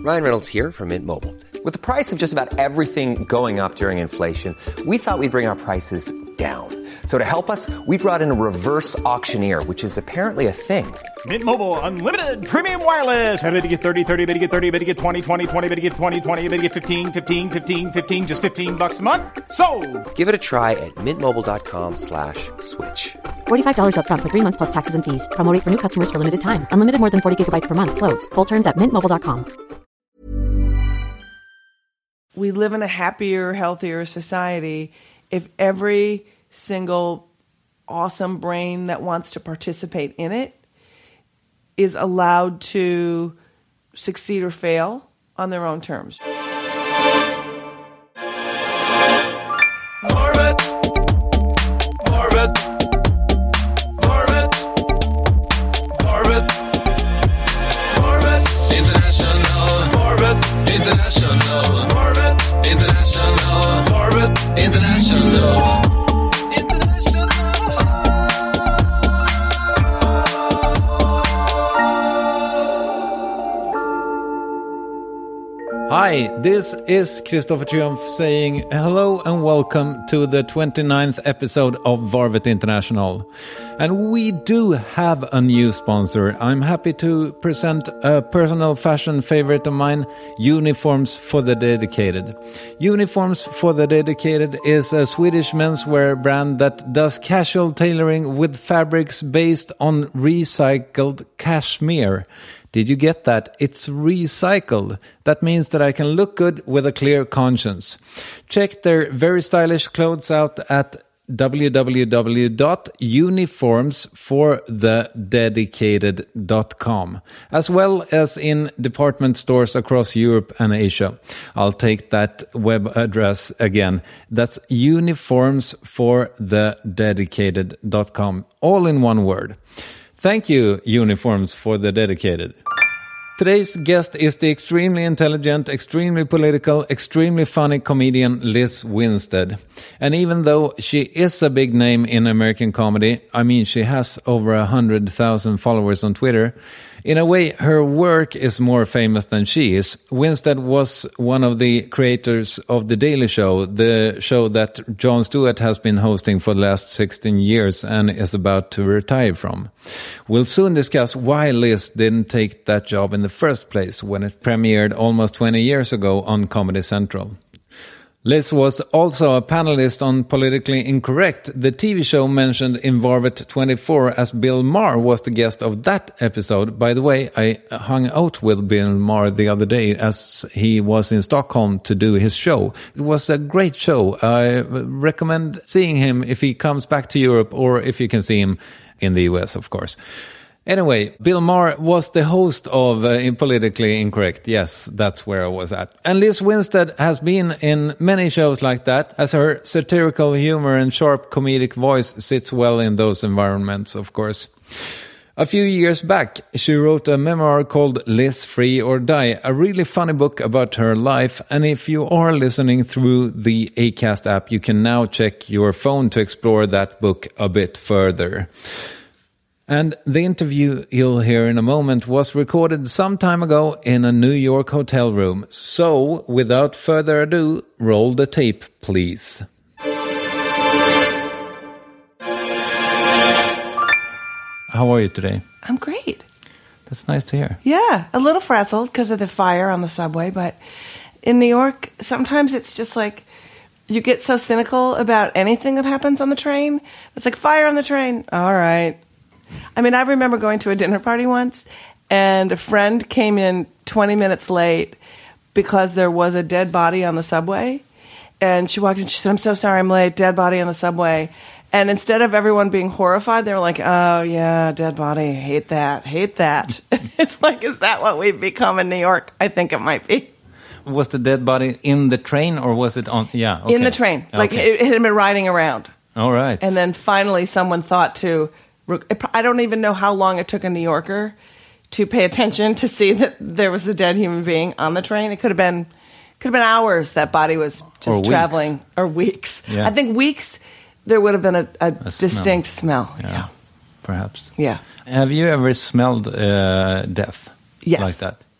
Ryan Reynolds here from Mint Mobile. With the price of just about everything going up during inflation, we thought we'd bring our prices down. So to help us, we brought in a reverse auctioneer, which is apparently a thing. Mint Mobile Unlimited Premium Wireless. How to get 30, 30, bit to get 30, bit to get 20, 20, 20, bit to get 20, 20, bit to get 15, 15, 15, 15, just $15 a month? Sold! Give it a try at mintmobile.com/switch. $45 up front for 3 months plus taxes and fees. Promo rate for new customers for limited time. Unlimited more than 40 gigabytes per month. Slows full terms at mintmobile.com. We live in a happier, healthier society if every single awesome brain that wants to participate in it is allowed to succeed or fail on their own terms. Hi, this is Christopher Triumph saying hello and welcome to the 29th episode of Varvet International. And we do have a new sponsor. I'm happy to present a personal fashion favorite of mine, Uniforms for the Dedicated. Uniforms for the Dedicated is a Swedish menswear brand that does casual tailoring with fabrics based on recycled cashmere. Did you get that? It's recycled. That means that I can look good with a clear conscience. Check their very stylish clothes out at www.uniformsforthededicated.com, as well as in department stores across Europe and Asia. I'll take that web address again. That's uniformsforthededicated.com, all in one word. Thank you, Uniforms for the Dedicated. Today's guest is the extremely intelligent, extremely political, extremely funny comedian Liz Winstead. And even though she is a big name in American comedy, I mean, she has over 100,000 followers on Twitter, in a way, her work is more famous than she is. Winstead was one of the creators of The Daily Show, the show that Jon Stewart has been hosting for the last 16 years and is about to retire from. We'll soon discuss why Liz didn't take that job in the first place when it premiered almost 20 years ago on Comedy Central. Liz was also a panelist on Politically Incorrect, the TV show mentioned in Varvet 24, as Bill Maher was the guest of that episode. By the way, I hung out with Bill Maher the other day as he was in Stockholm to do his show. It was a great show. I recommend seeing him if he comes back to Europe, or if you can see him in the US, of course. Anyway, Bill Maher was the host of Politically Incorrect. Yes, that's where I was at. And Liz Winstead has been in many shows like that, as her satirical humor and sharp comedic voice sits well in those environments, of course. A few years back, she wrote a memoir called Liz Free or Die, a really funny book about her life. And if you are listening through the Acast app, you can now check your phone to explore that book a bit further. And the interview you'll hear in a moment was recorded some time ago in a New York hotel room. So, without further ado, roll the tape, please. How are you today? I'm great. That's nice to hear. Yeah, a little frazzled because of the fire on the subway, but in New York, sometimes it's just like you get so cynical about anything that happens on the train. It's like, fire on the train. All right. I mean, I remember going to a dinner party once, and a friend came in 20 minutes late because there was a dead body on the subway. And she walked in, she said, "I'm so sorry, I'm late, dead body on the subway." And instead of everyone being horrified, they were like, "Oh, yeah, dead body, hate that, hate that." It's like, is that what we've become in New York? I think it might be. Was the dead body in the train, or was it on? Yeah, okay. In the train. Like, it had been riding around. All right. And then finally someone thought to... I don't even know how long it took a New Yorker to pay attention to see that there was a dead human being on the train. It could have been hours that body was just traveling, or weeks. Yeah. I think weeks, there would have been a distinct smell. Yeah, perhaps. Yeah. Have you ever smelled death? Yes. Like that?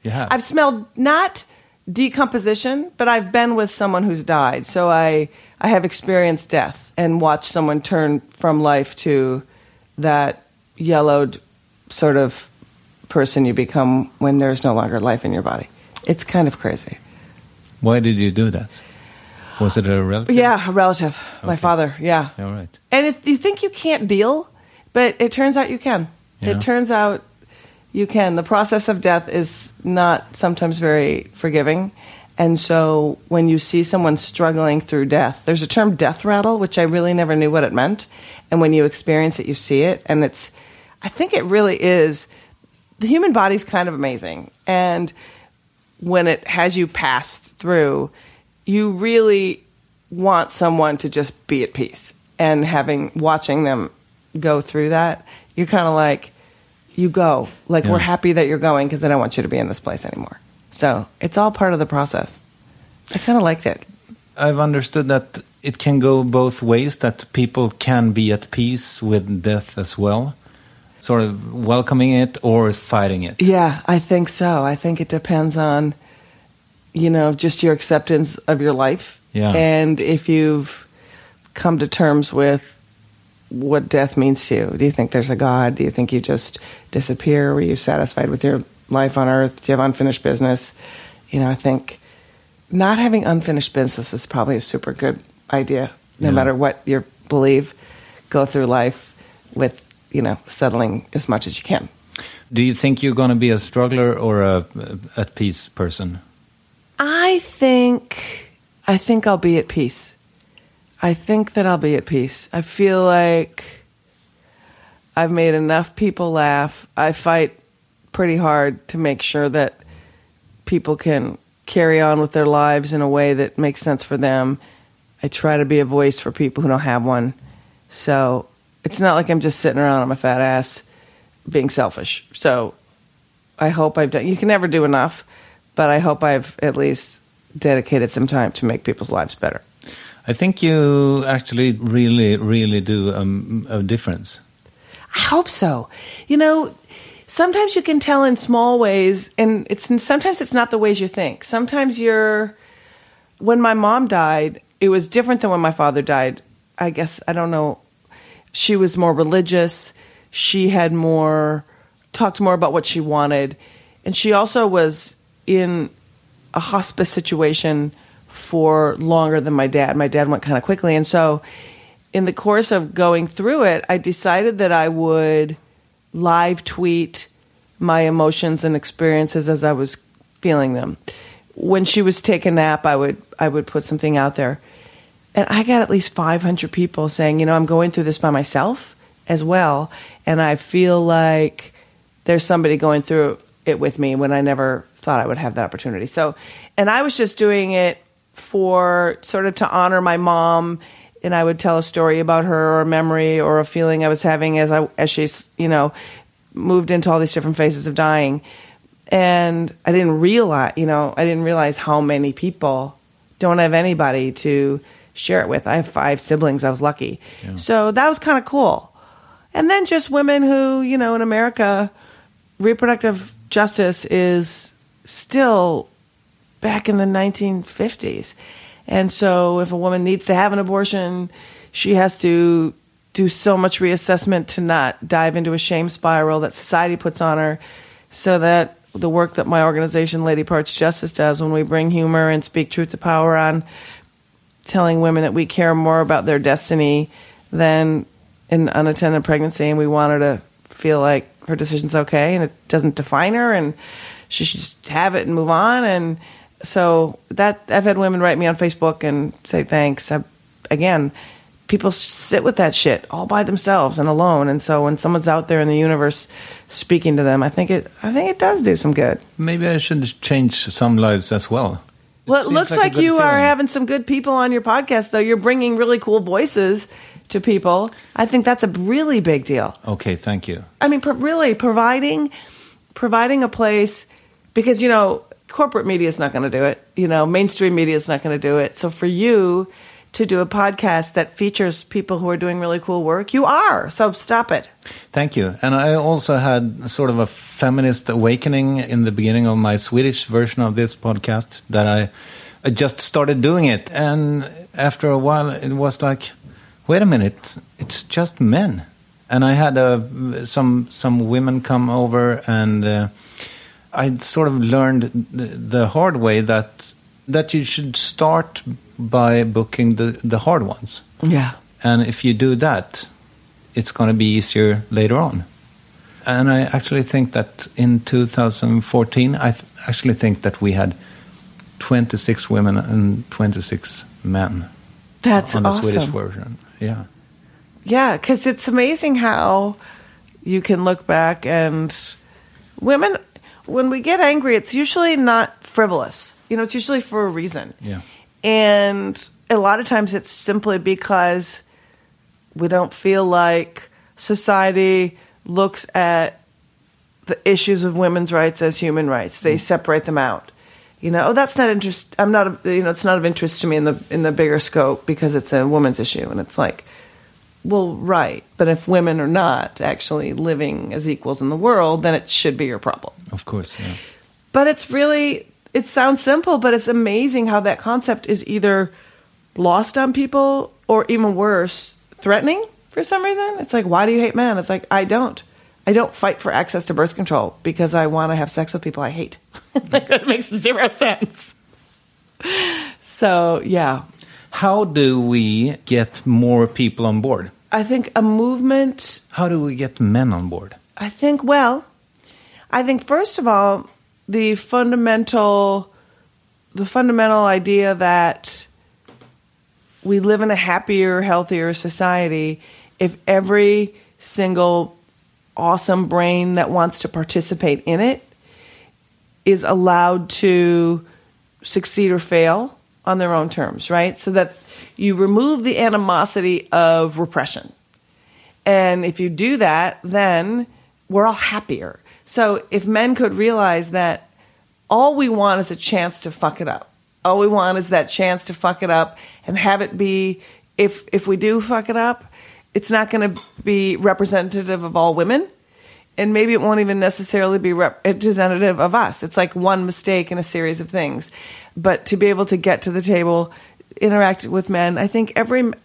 You have? I've smelled not decomposition, but I've been with someone who's died. So I have experienced death and watched someone turn from life to that yellowed sort of person you become when there's no longer life in your body. It's kind of crazy. Why did you do that? Was it a relative? Yeah, a relative. Okay. My father, yeah. All right. And you think you can't deal, but it turns out you can. Yeah. It turns out you can. The process of death is not sometimes very forgiving. And so when you see someone struggling through death, there's a term death rattle, which I really never knew what it meant. And when you experience it, you see it. And I think it really is, the human body's kind of amazing. And when it has you pass through, you really want someone to just be at peace. And watching them go through that, you're kind of like, you go. Like, we're happy that you're going because I don't want you to be in this place anymore. So it's all part of the process. I kind of liked it. I've understood that it can go both ways, that people can be at peace with death as well, sort of welcoming it or fighting it. Yeah, I think so. I think it depends on, just your acceptance of your life. Yeah. And if you've come to terms with what death means to you. Do you think there's a God? Do you think you just disappear? Were you satisfied with your life on earth? Do you have unfinished business? I think not having unfinished business is probably a super good idea. No matter what you believe, go through life with, settling as much as you can. Do you think you're going to be a struggler or a at peace person? I think I'll be at peace. I think that I'll be at peace. I feel like I've made enough people laugh. I fight pretty hard to make sure that people can carry on with their lives in a way that makes sense for them. I try to be a voice for people who don't have one. So it's not like I'm just sitting around on my fat ass being selfish. So I hope I've done... You can never do enough, but I hope I've at least dedicated some time to make people's lives better. I think you actually really, really do a difference. I hope so. Sometimes you can tell in small ways, and sometimes it's not the ways you think. Sometimes when my mom died, it was different than when my father died. I guess, I don't know. She was more religious. She had talked more about what she wanted. And she also was in a hospice situation for longer than my dad. My dad went kind of quickly. And so in the course of going through it, I decided that I would live tweet my emotions and experiences as I was feeling them. When she was taking a nap, I would put something out there. And I got at least 500 people saying, I'm going through this by myself as well. And I feel like there's somebody going through it with me when I never thought I would have that opportunity. So, and I was just doing it for sort of to honor my mom, and I would tell a story about her or a memory or a feeling I was having as she's, moved into all these different phases of dying. And I didn't realize how many people don't have anybody to share it with. I have 5 siblings. I was lucky. Yeah. So that was kind of cool. And then just women who, in America, reproductive justice is still back in the 1950s. And so if a woman needs to have an abortion, she has to do so much reassessment to not dive into a shame spiral that society puts on her, so that the work that my organization, Lady Parts Justice, does when we bring humor and speak truth to power on telling women that we care more about their destiny than an unattended pregnancy, and we want her to feel like her decision's okay and it doesn't define her and she should just have it and move on. And so that I've had women write me on Facebook and say thanks. Again, people sit with that shit all by themselves and alone. And so when someone's out there in the universe speaking to them, I think it does do some good. Maybe I should change some lives as well. Well, it looks like you are having some good people on your podcast, though. You're bringing really cool voices to people. I think that's a really big deal. Okay, thank you. I mean, really providing a place, because, corporate media is not going to do it. Mainstream media is not going to do it. So for you to do a podcast that features people who are doing really cool work. You are. So stop it. Thank you. And I also had sort of a feminist awakening in the beginning of my Swedish version of this podcast, that I just started doing it. And after a while, it was like, wait a minute, it's just men. And I had some women come over, and I sort of learned the hard way that you should start by booking the hard ones. Yeah. And if you do that, it's going to be easier later on. And I actually think that in 2014, I actually think that we had 26 women and 26 men. That's on the awesome. Swedish version. Yeah. Yeah, because it's amazing how you can look back, and women, when we get angry, it's usually not frivolous. It's usually for a reason. Yeah. And a lot of times it's simply because we don't feel like society looks at the issues of women's rights as human rights. They separate them out. That's not interest. I'm not. It's not of interest to me in the bigger scope because it's a woman's issue. And it's like, well, right. But if women are not actually living as equals in the world, then it should be your problem. Of course. Yeah. But it's really. It sounds simple, but it's amazing how that concept is either lost on people or, even worse, threatening for some reason. It's like, why do you hate men? It's like, I don't fight for access to birth control because I want to have sex with people I hate. That makes zero sense. So, yeah. How do we get more people on board? I think a movement... How do we get men on board? I think first of all, the fundamental idea that we live in a happier, healthier society if every single awesome brain that wants to participate in it is allowed to succeed or fail on their own terms, right? So that you remove the animosity of repression. And if you do that, then we're all happier. So if men could realize that all we want is a chance to fuck it up. All we want is that chance to fuck it up and have it be, if we do fuck it up, it's not going to be representative of all women. And maybe it won't even necessarily be representative of us. It's like one mistake in a series of things. But to be able to get to the table, interact with men, I think and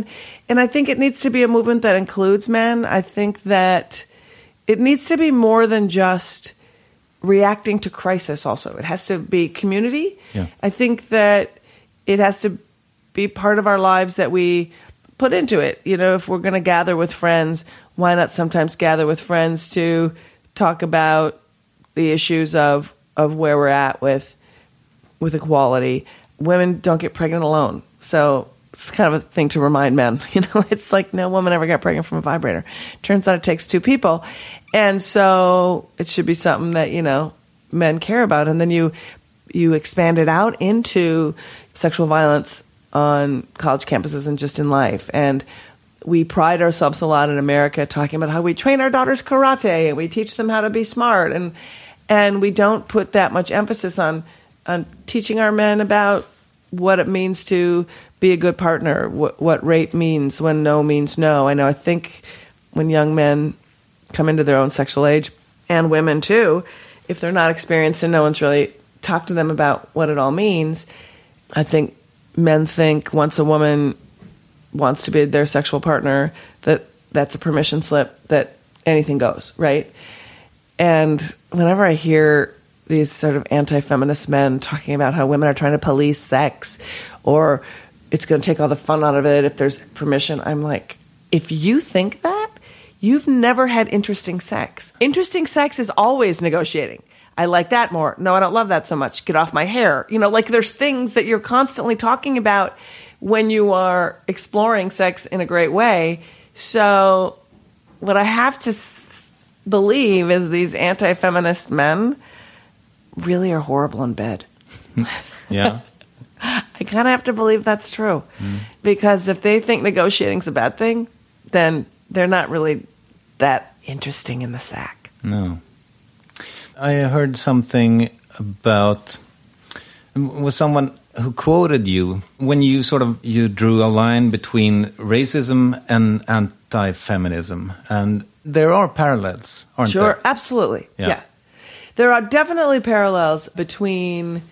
I think it needs to be a movement that includes men. I think that it needs to be more than just reacting to crisis also. It has to be community. Yeah. I think that it has to be part of our lives that we put into it. If we're going to gather with friends, why not sometimes gather with friends to talk about the issues of where we're at with equality. Women don't get pregnant alone. So it's kind of a thing to remind men. It's like no woman ever got pregnant from a vibrator. Turns out it takes two people. And so it should be something that, men care about. And then you expand it out into sexual violence on college campuses and just in life. And we pride ourselves a lot in America talking about how we train our daughters karate and we teach them how to be smart. And we don't put that much emphasis on teaching our men about what it means to be a good partner, what rape means when no means no. I think when young men come into their own sexual age, and women too, if they're not experienced and no one's really talked to them about what it all means, I think men think once a woman wants to be their sexual partner, that's a permission slip, that anything goes, right? And whenever I hear these sort of anti-feminist men talking about how women are trying to police sex or it's going to take all the fun out of it if there's permission, I'm like, if you think that, you've never had interesting sex. Interesting sex is always negotiating. I like that more. No, I don't love that so much. Get off my hair. There's things that you're constantly talking about when you are exploring sex in a great way. So what I have to believe is these anti-feminist men really are horrible in bed. Yeah. I kind of have to believe that's true. Because if they think negotiating's a bad thing, then they're not really that interesting in the sack. No. I heard something about... Was someone who quoted you when you you drew a line between racism and anti-feminism, and there are parallels, aren't there? Sure, absolutely. Yeah. There are definitely parallels between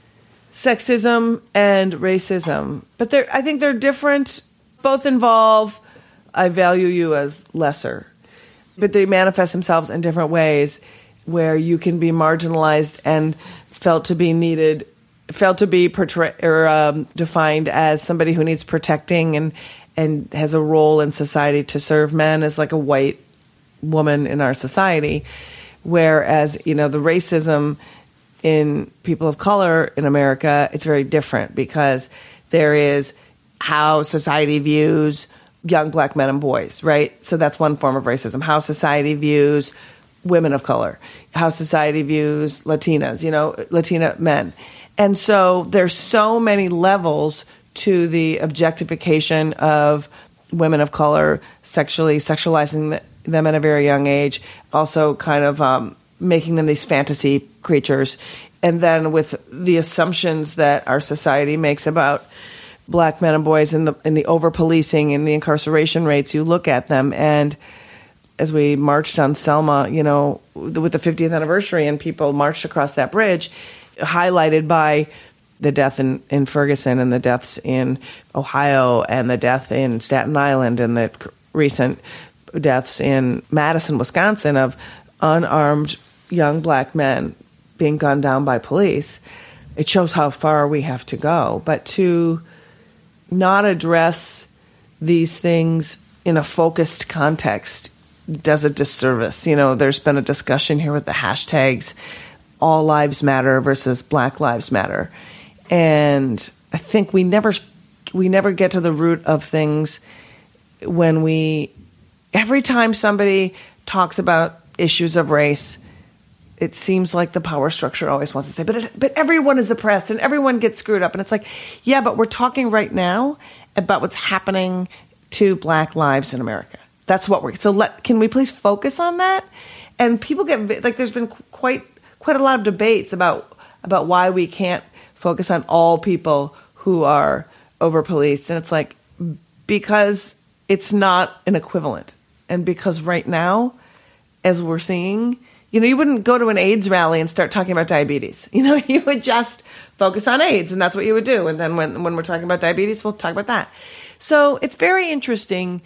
sexism and racism, but I think they're different. Both involve, I value you as lesser, but they manifest themselves in different ways where you can be marginalized and felt to be needed, felt to be portrayed or defined as somebody who needs protecting and has a role in society to serve men as like a white woman in our society. Whereas, the racism in people of color in America, it's very different because there is how society views young black men and boys, right? So that's one form of racism. How society views women of color, how society views Latinas, Latina men. And so there's so many levels to the objectification of women of color, sexualizing them at a very young age, also kind of making them these fantasy creatures. And then with the assumptions that our society makes about black men and boys in the over-policing and the incarceration rates, you look at them. And as we marched on Selma, with the 50th anniversary and people marched across that bridge, highlighted by the death in Ferguson and the deaths in Ohio and the death in Staten Island and the recent deaths in Madison, Wisconsin, of unarmed young black men being gunned down by police. It shows how far we have to go. But to not address these things in a focused context does a disservice. There's been a discussion here with the hashtags All Lives Matter versus Black Lives Matter. And I think we never get to the root of things when every time somebody talks about issues of race, it seems like the power structure always wants to say, but everyone is oppressed and everyone gets screwed up. And it's like, yeah, but we're talking right now about what's happening to black lives in America. That's what can we please focus on that? And people get, there's been quite a lot of debates about why we can't focus on all people who are over-policed. And it's like, because it's not an equivalent. And because right now, as we're seeing, you wouldn't go to an AIDS rally and start talking about diabetes. You would just focus on AIDS, and that's what you would do. And then when we're talking about diabetes, we'll talk about that. So it's very interesting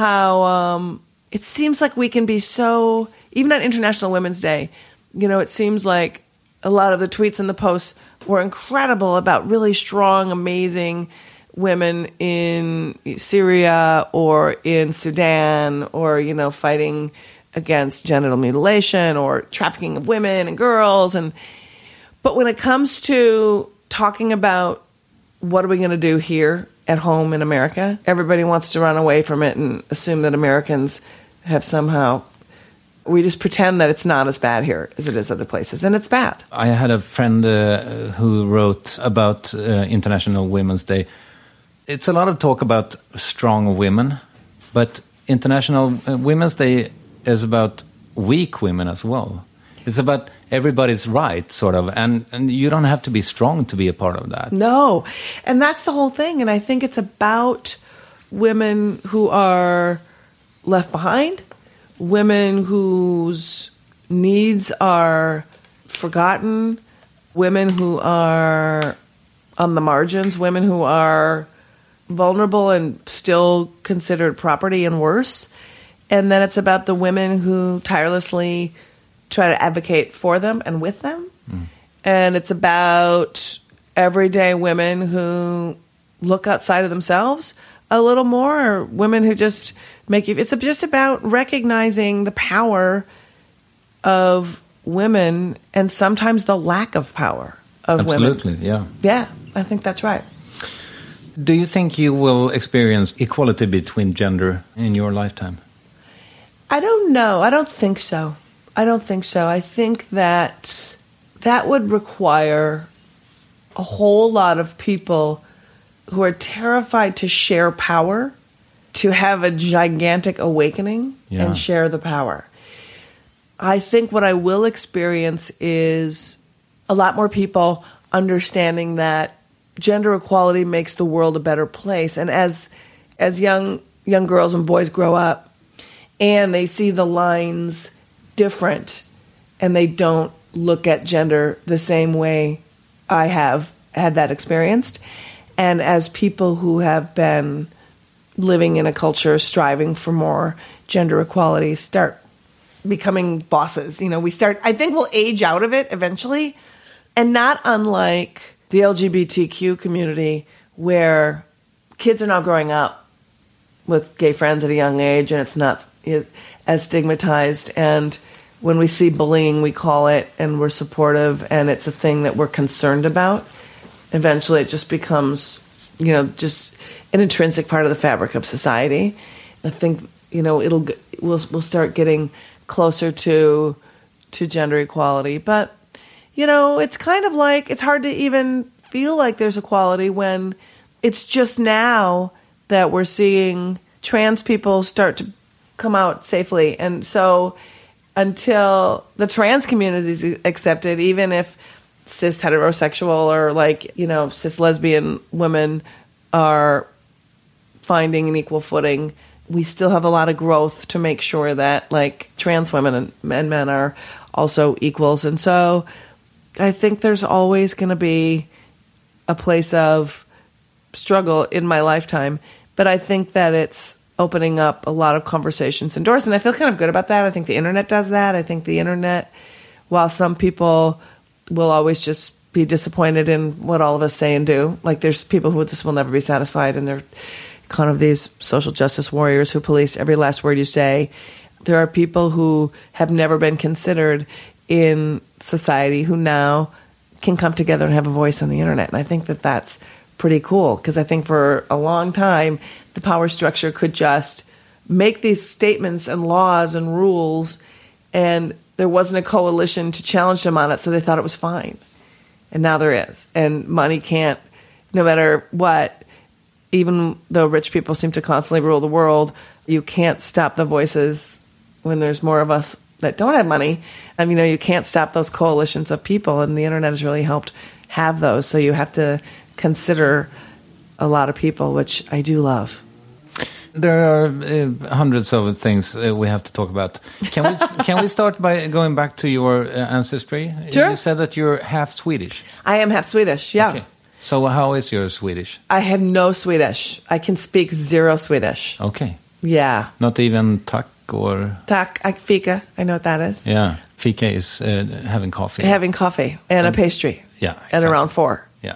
how it seems like we can be so, even on International Women's Day, it seems like a lot of the tweets and the posts were incredible about really strong, amazing women in Syria or in Sudan or, fighting against genital mutilation or trafficking of women and girls. But when it comes to talking about what are we going to do here at home in America, everybody wants to run away from it and assume that Americans have somehow, we just pretend that it's not as bad here as it is other places, and it's bad. I had a friend who wrote about International Women's Day. It's a lot of talk about strong women, but International Women's Day is about weak women as well. It's about everybody's right, sort of, and you don't have to be strong to be a part of that. No, and that's the whole thing, and I think it's about women who are left behind, women whose needs are forgotten, women who are on the margins, women who are vulnerable and still considered property and worse. And then it's about the women who tirelessly try to advocate for them and with them. And it's about everyday women who look outside of themselves a little more, or women who just make you. It's just about recognizing the power of women and sometimes the lack of power of women. Absolutely, yeah. Yeah, I think that's right. Do you think you will experience equality between gender in your lifetime? I don't know. I don't think so. I think that would require a whole lot of people who are terrified to share power to have a gigantic awakening and share the power. I think what I will experience is a lot more people understanding that gender equality makes the world a better place. And as young girls and boys grow up and they see the lines different and they don't look at gender the same way I have had that experienced, and as people who have been living in a culture striving for more gender equality start becoming bosses, I think we'll age out of it eventually. And not unlike the LGBTQ community, where kids are now growing up with gay friends at a young age and it's not as stigmatized. And when we see bullying, we call it, and we're supportive, and it's a thing that we're concerned about. Eventually it just becomes, just an intrinsic part of the fabric of society. I think, we'll start getting closer to gender equality. But, it's kind of like, it's hard to even feel like there's equality when it's just now that we're seeing trans people start to come out safely. And so until the trans community is accepted, even if cis heterosexual or cis lesbian women are finding an equal footing, we still have a lot of growth to make sure that trans women and men are also equals. And so I think there's always going to be a place of struggle in my lifetime, but I think that it's opening up a lot of conversations and doors, and I feel kind of good about that. I think the internet does that. I think the internet, while some people will always just be disappointed in what all of us say and do, there's people who just will never be satisfied, and they're kind of these social justice warriors who police every last word you say. There are people who have never been considered in society who now can come together and have a voice on the internet, and I think that that's pretty cool, because I think for a long time the power structure could just make these statements and laws and rules, and there wasn't a coalition to challenge them on it, so they thought it was fine. And now there is. And money can't, no matter what, even though rich people seem to constantly rule the world, you can't stop the voices when there's more of us that don't have money. And, you can't stop those coalitions of people, and the internet has really helped have those. So you have to consider a lot of people, which I do love. There are hundreds of things we have to talk about. Can we start by going back to your ancestry? Sure. You said that you're half Swedish. I am half Swedish, yeah. Okay. So how is your Swedish? I have no Swedish. I can speak zero Swedish. Okay. Yeah. Not even tack or... Tack, fika. I know what that is. Yeah. Fika is having coffee. Having coffee and a pastry. Yeah. Exactly. At around 4. Yeah.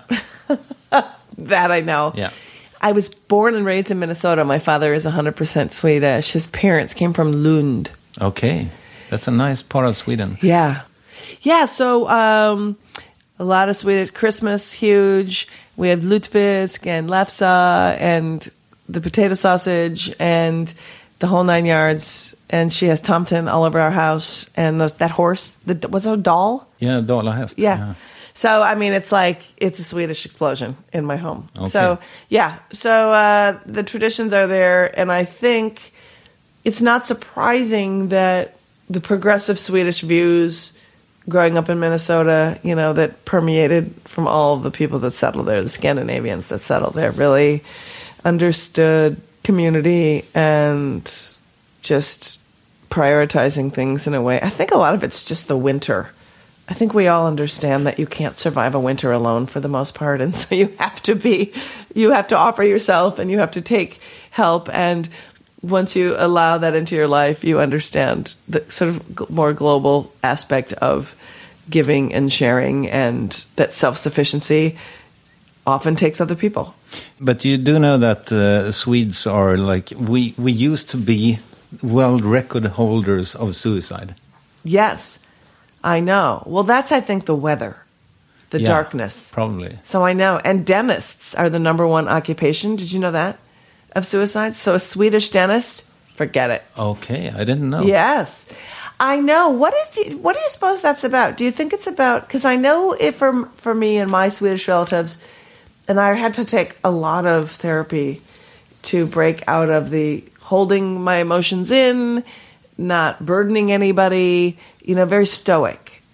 That I know. Yeah. I was born and raised in Minnesota. My father is 100% Swedish. His parents came from Lund. Okay. That's a nice part of Sweden. Yeah. Yeah, so a lot of Swedish. Christmas, huge. We have lutefisk and lefse and the potato sausage and the whole 9 yards. And she has tomten all over our house. And that horse, was it a doll? Yeah, dalahäst. Yeah. So, it's it's a Swedish explosion in my home. Okay. So, yeah. So, the traditions are there. And I think it's not surprising that the progressive Swedish views growing up in Minnesota, that permeated from all of the people that settled there, the Scandinavians that settled there, really understood community and just prioritizing things in a way. I think a lot of it's just the winter. I think we all understand that you can't survive a winter alone for the most part. And so you have to offer yourself and you have to take help. And once you allow that into your life, you understand the sort of more global aspect of giving and sharing, and that self-sufficiency often takes other people. But you do know that Swedes are we used to be world record holders of suicide. Yes. I know. Well, that's, I think, the weather, the darkness. Probably. So I know. And dentists are the number one occupation. Did you know that? Of suicides? So a Swedish dentist, forget it. Okay, I didn't know. Yes. I know. What do you suppose that's about? Do you think it's about, because I know for me and my Swedish relatives, and I had to take a lot of therapy to break out of the holding my emotions in, not burdening anybody, very stoic.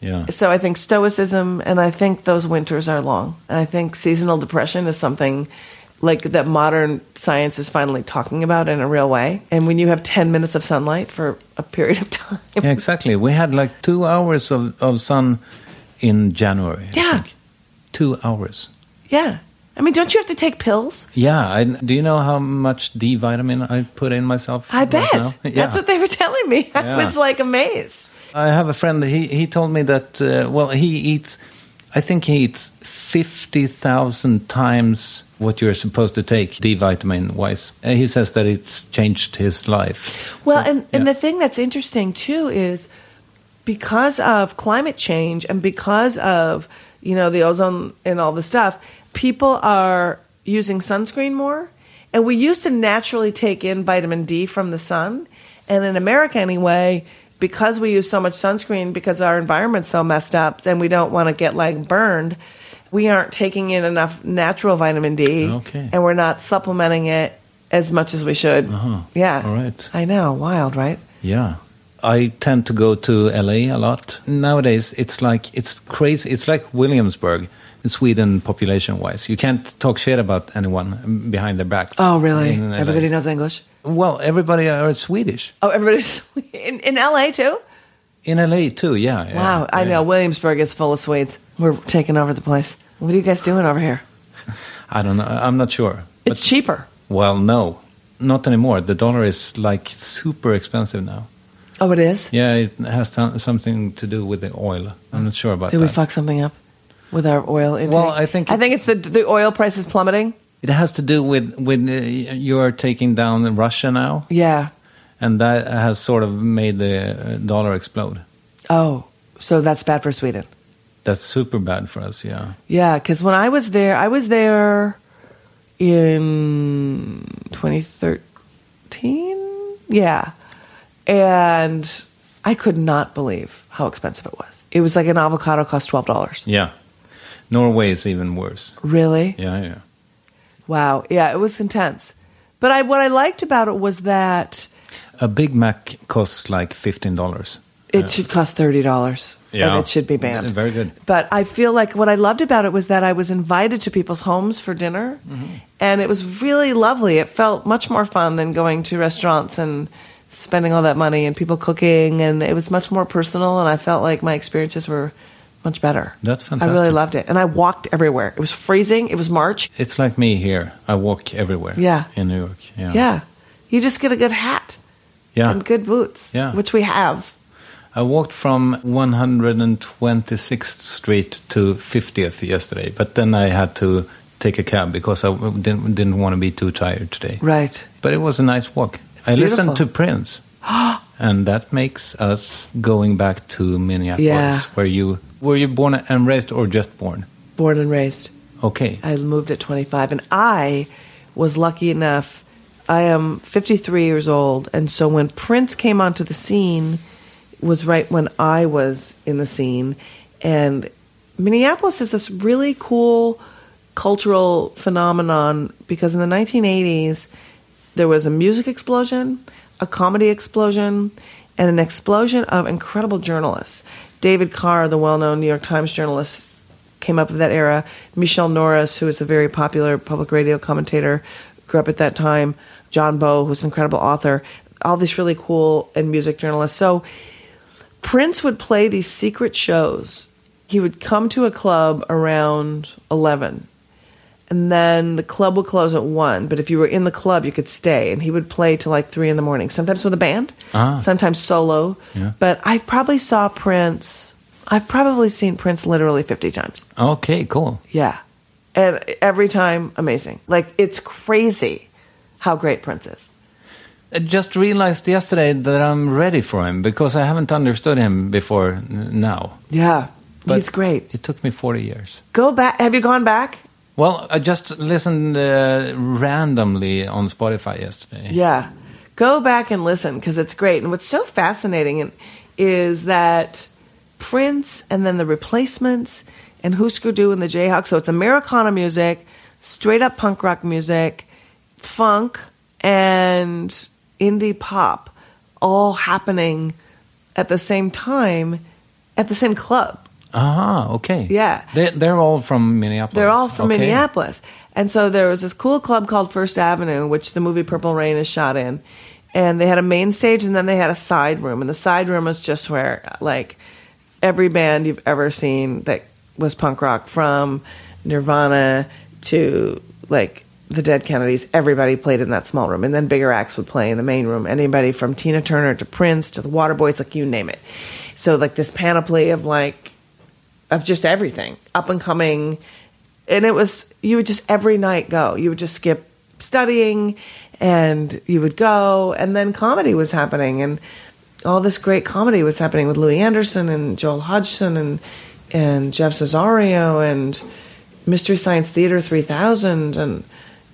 Yeah. So I think stoicism, and I think those winters are long. And I think seasonal depression is something like that modern science is finally talking about in a real way. And when you have 10 minutes of sunlight for a period of time. Yeah, exactly. We had like 2 hours of sun in January. I Yeah. think. 2 hours. Yeah. I mean, don't you have to take pills? Yeah. Do you know how much D vitamin I put in myself? I right bet. now? Yeah. That's what they were telling me. I Yeah. was like amazed. I have a friend, he told me that, I think he eats 50,000 times what you're supposed to take, D vitamin-wise. He says that it's changed his life. Well, So, and the thing that's interesting, too, is because of climate change and because of, the ozone and all the stuff, people are using sunscreen more. And we used to naturally take in vitamin D from the sun. And in America, anyway, because we use so much sunscreen, because our environment's so messed up and we don't want to get burned, we aren't taking in enough natural vitamin D. Okay. And we're not supplementing it as much as we should. Yeah. All right. I know. Wild, right? Yeah. I tend to go to LA a lot. Nowadays, it's crazy. It's like Williamsburg in Sweden population-wise. You can't talk shit about anyone behind their back. Oh, really? in LA. Everybody knows English? Well, everybody are Swedish. Oh, everybody's in LA too? In LA too, yeah. Wow, I know. Williamsburg is full of Swedes. We're taking over the place. What are you guys doing over here? I don't know. I'm not sure. It's cheaper. Well, no. Not anymore. The dollar is super expensive now. Oh, it is? Yeah, it has something to do with the oil. I'm not sure about Did that. we fuck something up with our oil intake? Well, I think it's the oil price is plummeting. It has to do with you're taking down Russia now. Yeah. And that has sort of made the dollar explode. Oh, so that's bad for Sweden. That's super bad for us, yeah. Yeah, because when I was there in 2013. Yeah. And I could not believe how expensive it was. It was like an avocado cost $12. Yeah. Norway is even worse. Really? Yeah. Wow. Yeah, it was intense. But what I liked about it was that a Big Mac costs like $15. It should cost $30. Yeah. And it should be banned. Very good. But I feel like what I loved about it was that I was invited to people's homes for dinner. Mm-hmm. And it was really lovely. It felt much more fun than going to restaurants and spending all that money and people cooking. And it was much more personal. And I felt like my experiences were much better. That's fantastic. I really loved it. And I walked everywhere. It was freezing. It was March. It's like me here. I walk everywhere. Yeah. In New York. Yeah. You just get a good hat. Yeah. And good boots. Yeah. Which we have. I walked from 126th Street to 50th yesterday, but then I had to take a cab because I didn't want to be too tired today. Right. But it was a nice walk. I listened to Prince, and that makes us going back to Minneapolis, Yeah. were you born and raised or just born? Born and raised. Okay. I moved at 25, and I was lucky enough. I am 53 years old, and so when Prince came onto the scene was right when I was in the scene. And Minneapolis is this really cool cultural phenomenon because in the 1980s, there was a music explosion, a comedy explosion, and an explosion of incredible journalists. David Carr, the well-known New York Times journalist, came up in that era. Michelle Norris, who is a very popular public radio commentator, grew up at that time. John Bowe, who's an incredible author. All these really cool and music journalists. So Prince would play these secret shows. He would come to a club around 11, and then the club would close at 1. But if you were in the club, you could stay, and he would play till like 3 in the morning, sometimes with a band, sometimes solo. Yeah. But I've probably seen Prince literally 50 times. Okay, cool. Yeah. And every time, amazing. Like, it's crazy how great Prince is. I just realized yesterday that I'm ready for him because I haven't understood him before now. Yeah, But he's great. It took me 40 years. Go back. Have you gone back? Well, I just listened randomly on Spotify yesterday. Yeah. Go back and listen because it's great. And what's so fascinating is that Prince and then the Replacements and Husker Du and the Jayhawks. So it's Americana music, straight up punk rock music, funk, and indie pop all happening at the same time at the same club. Okay. Yeah. They're all from Minneapolis. They're all from Okay. Minneapolis. And so there was this cool club called First Avenue, which the movie Purple Rain is shot in. And they had a main stage, and then they had a side room. And the side room was just where, like, every band you've ever seen that was punk rock, from Nirvana to, like, the Dead Kennedys, everybody played in that small room. And then bigger acts would play in the main room. Anybody from Tina Turner to Prince to the Waterboys, like, you name it. So, like, this panoply of, like, of just everything, up and coming. And it was, you would just every night go. You would just skip studying, and you would go. And then comedy was happening, and all this great comedy was happening with Louis Anderson and Joel Hodgson and Jeff Cesario and Mystery Science Theater 3000, and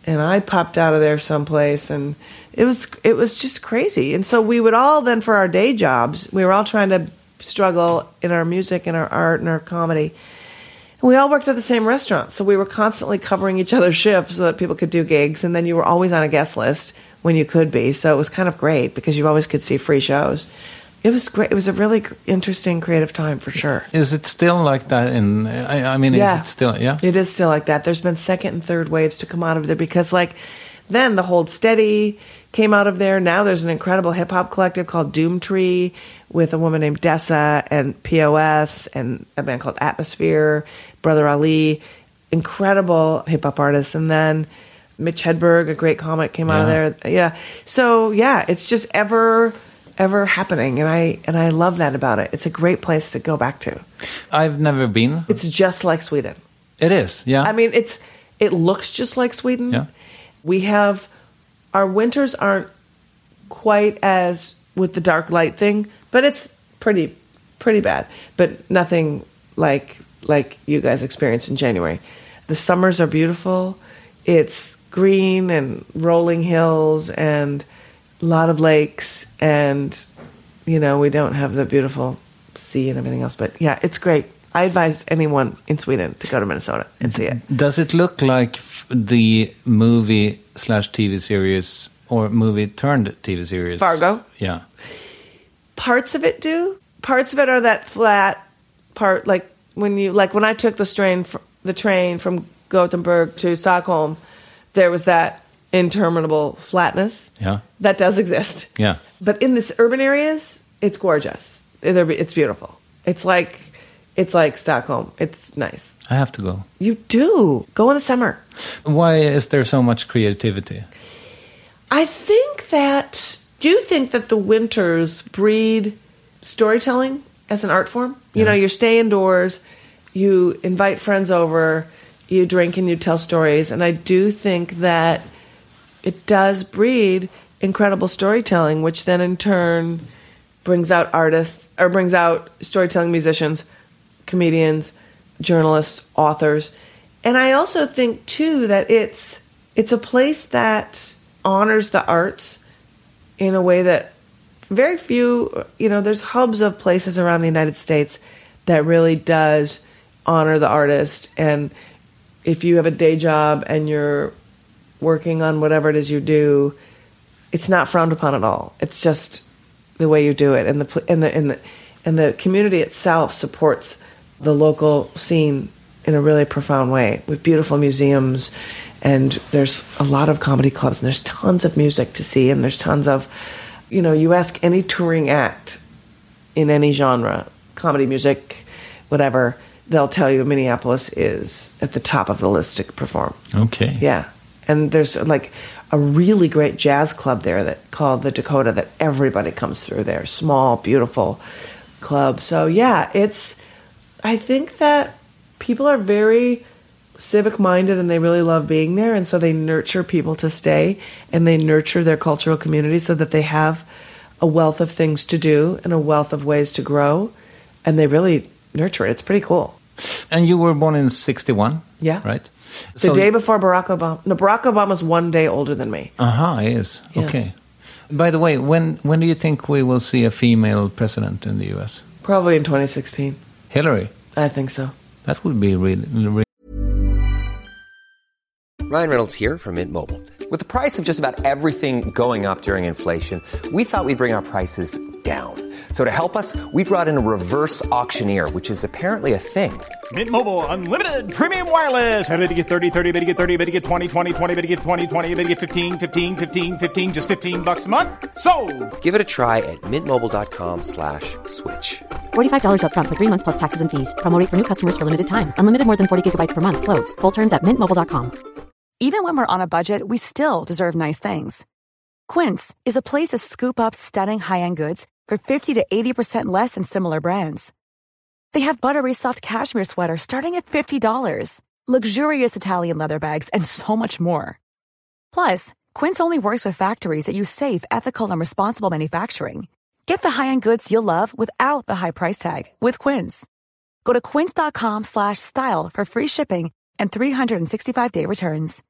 I popped out of there someplace, and it was just crazy. And so we would all then, for our day jobs, we were all trying to struggle in our music and our art and our comedy. And we all worked at the same restaurant, so we were constantly covering each other's shifts so that people could do gigs, and then you were always on a guest list when you could be. So it was kind of great because you always could see free shows. It was great. It was a really interesting, creative time for sure. Is it still like that? I mean, Yeah. is it still? Yeah, It is still like that. There's been second and third waves to come out of there because, like, then the Hold Steady came out of there. Now there's an incredible hip hop collective called Doomtree with a woman named Dessa and POS and a band called Atmosphere, Brother Ali, incredible hip hop artists. And then Mitch Hedberg, a great comic, came out of there. Yeah. So yeah, it's just ever happening, and I love that about it. It's a great place to go back to. I've never been. It's just like Sweden. It is, yeah. I mean, it looks just like Sweden. Yeah. We have, our winters aren't quite as with the dark light thing, but it's pretty bad. But nothing like you guys experienced in January. The summers are beautiful. It's green and rolling hills and a lot of lakes, and we don't have the beautiful sea and everything else. But yeah, it's great. I advise anyone in Sweden to go to Minnesota and see it. Does it look like the movie/TV series or movie turned TV series? Fargo? Yeah. Parts of it do. Parts of it are that flat part, like when I took the train from Gothenburg to Stockholm, there was that interminable flatness. Yeah. That does exist. Yeah. But in these urban areas, it's gorgeous. It's beautiful. It's like Stockholm. It's nice. I have to go. You do. Go in the summer. Why is there so much creativity? I think that... Do you think that the winters breed storytelling as an art form? Yeah. You stay indoors, you invite friends over, you drink and you tell stories. And I do think that it does breed incredible storytelling, which then in turn brings out artists, or brings out storytelling musicians, comedians, journalists, authors. And I also think, too, that it's a place that honors the arts in a way that very few, there's hubs of places around the United States that really does honor the artist. And if you have a day job and you're working on whatever it is you do, it's not frowned upon at all. It's just the way you do it. And the community itself supports the local scene in a really profound way with beautiful museums, and there's a lot of comedy clubs, and there's tons of music to see, and there's tons of, you ask any touring act in any genre, comedy, music, whatever, they'll tell you Minneapolis is at the top of the list to perform. Okay. Yeah. And there's like a really great jazz club there called the Dakota that everybody comes through there. Small, beautiful club. So yeah, I think that people are very civic-minded and they really love being there, and so they nurture people to stay, and they nurture their cultural community so that they have a wealth of things to do and a wealth of ways to grow, and they really nurture it. It's pretty cool. And you were born in 61? Yeah. Right? The day before Barack Obama. No, Barack Obama's one day older than me. He is. Yes. Okay. By the way, when do you think we will see a female president in the U.S.? Probably in 2016. Hillary? I think so. That would be really... Ryan Reynolds here from Mint Mobile. With the price of just about everything going up during inflation, we thought we'd bring our prices down. So to help us, we brought in a reverse auctioneer, which is apparently a thing. Mint Mobile Unlimited Premium Wireless. How to get 30, 30, bit to get 30, bit to get 20, 20, 20, bit to get 20, 20, bit to get 15, 15, 15, 15, just $15 a month? Sold! Give it a try at mintmobile.com/switch. $45 up front for 3 months plus taxes and fees. Promo rate for new customers for limited time. Unlimited more than 40 gigabytes per month. Slows full terms at mintmobile.com. Even when we're on a budget, we still deserve nice things. Quince is a place to scoop up stunning high-end goods for 50 to 80% less than similar brands. They have buttery soft cashmere sweaters starting at $50, luxurious Italian leather bags, and so much more. Plus, Quince only works with factories that use safe, ethical, and responsible manufacturing. Get the high-end goods you'll love without the high price tag with Quince. Go to quince.com/style for free shipping and 365-day returns.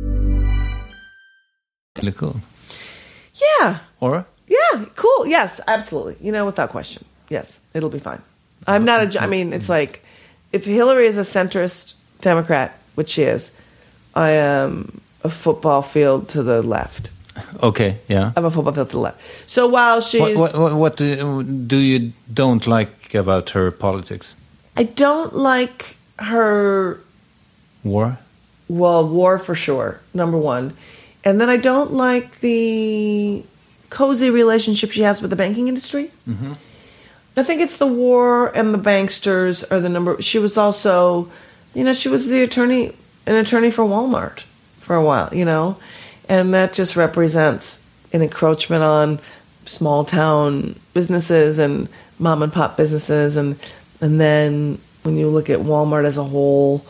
Really cool. Yeah. Or? Yeah, cool. Yes, absolutely. Without question. Yes, it'll be fine. I'm not I mean, it's like, if Hillary is a centrist Democrat, which she is, I am a football field to the left. Okay, yeah. I'm a football field to the left. So while she's... What do you don't like about her politics? I don't like her... War? Well, war for sure, number one. And then I don't like the cozy relationship she has with the banking industry. Mm-hmm. I think it's the war and the banksters are the number. She was also, she was an attorney for Walmart for a while, and that just represents an encroachment on small town businesses and mom and pop businesses. And then when you look at Walmart as a whole,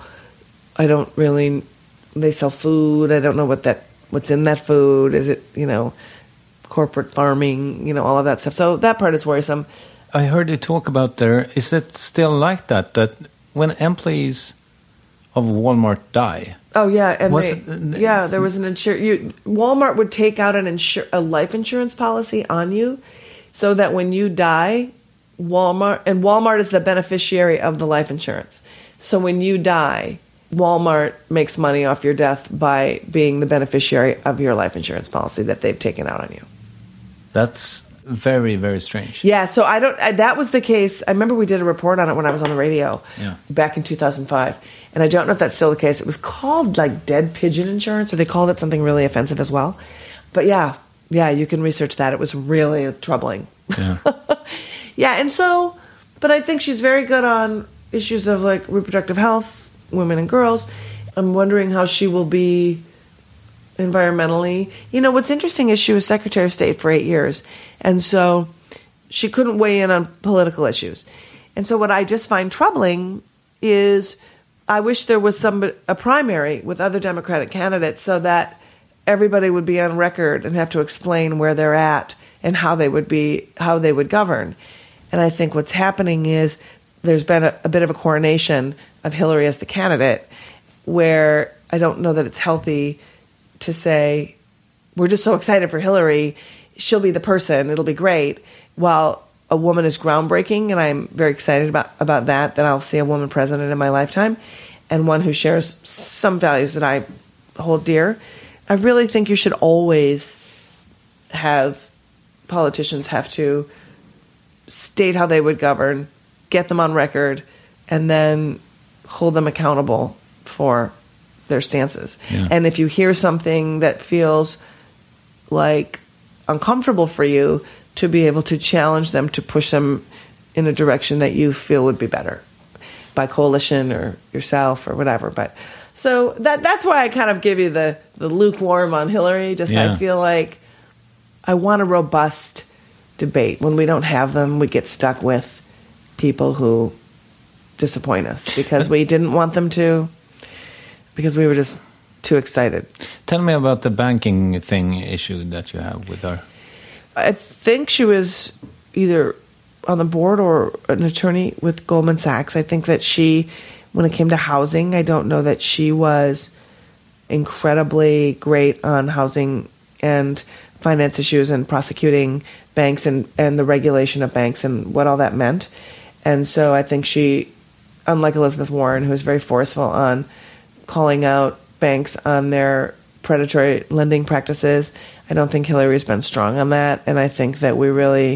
they sell food. I don't know what's in that food. Is it, corporate farming, all of that stuff. So that part is worrisome. I heard you talk about there. Is it still like that when employees of Walmart die? Oh yeah, and there was an Walmart would take out a life insurance policy on you, so that when you die, Walmart is the beneficiary of the life insurance. So when you die, Walmart makes money off your death by being the beneficiary of your life insurance policy that they've taken out on you. That's very, very strange. Yeah, so that was the case. I remember we did a report on it when I was on the radio back in 2005. And I don't know if that's still the case. It was called like dead pigeon insurance, or they called it something really offensive as well. But yeah, you can research that. It was really troubling. Yeah. Yeah, and so, but I think she's very good on issues of like reproductive health, women and girls. I'm wondering how she will be environmentally. What's interesting is she was Secretary of State for 8 years, and so she couldn't weigh in on political issues. And so what I just find troubling is I wish there was a primary with other Democratic candidates so that everybody would be on record and have to explain where they're at and how they would govern. And I think what's happening is there's been a bit of a coronation of Hillary as the candidate, where I don't know that it's healthy to say, we're just so excited for Hillary, she'll be the person, it'll be great, while a woman is groundbreaking, and I'm very excited about that I'll see a woman president in my lifetime, and one who shares some values that I hold dear. I really think you should always politicians have to state how they would govern, get them on record, and then hold them accountable for their stances. Yeah. And if you hear something that feels like uncomfortable for you, to be able to challenge them, to push them in a direction that you feel would be better by coalition or yourself or whatever. But so that's why I kind of give you the lukewarm on Hillary. I feel like I want a robust debate. When we don't have them, we get stuck with people who disappoint us because we didn't want them to, because we were just too excited. Tell me about the banking issue that you have with her. I think she was either on the board or an attorney with Goldman Sachs. I think that when it came to housing, I don't know that she was incredibly great on housing and finance issues and prosecuting banks and the regulation of banks and what all that meant. And so I think she, unlike Elizabeth Warren, who is very forceful on calling out banks on their predatory lending practices, I don't think Hillary's been strong on that. And I think that we really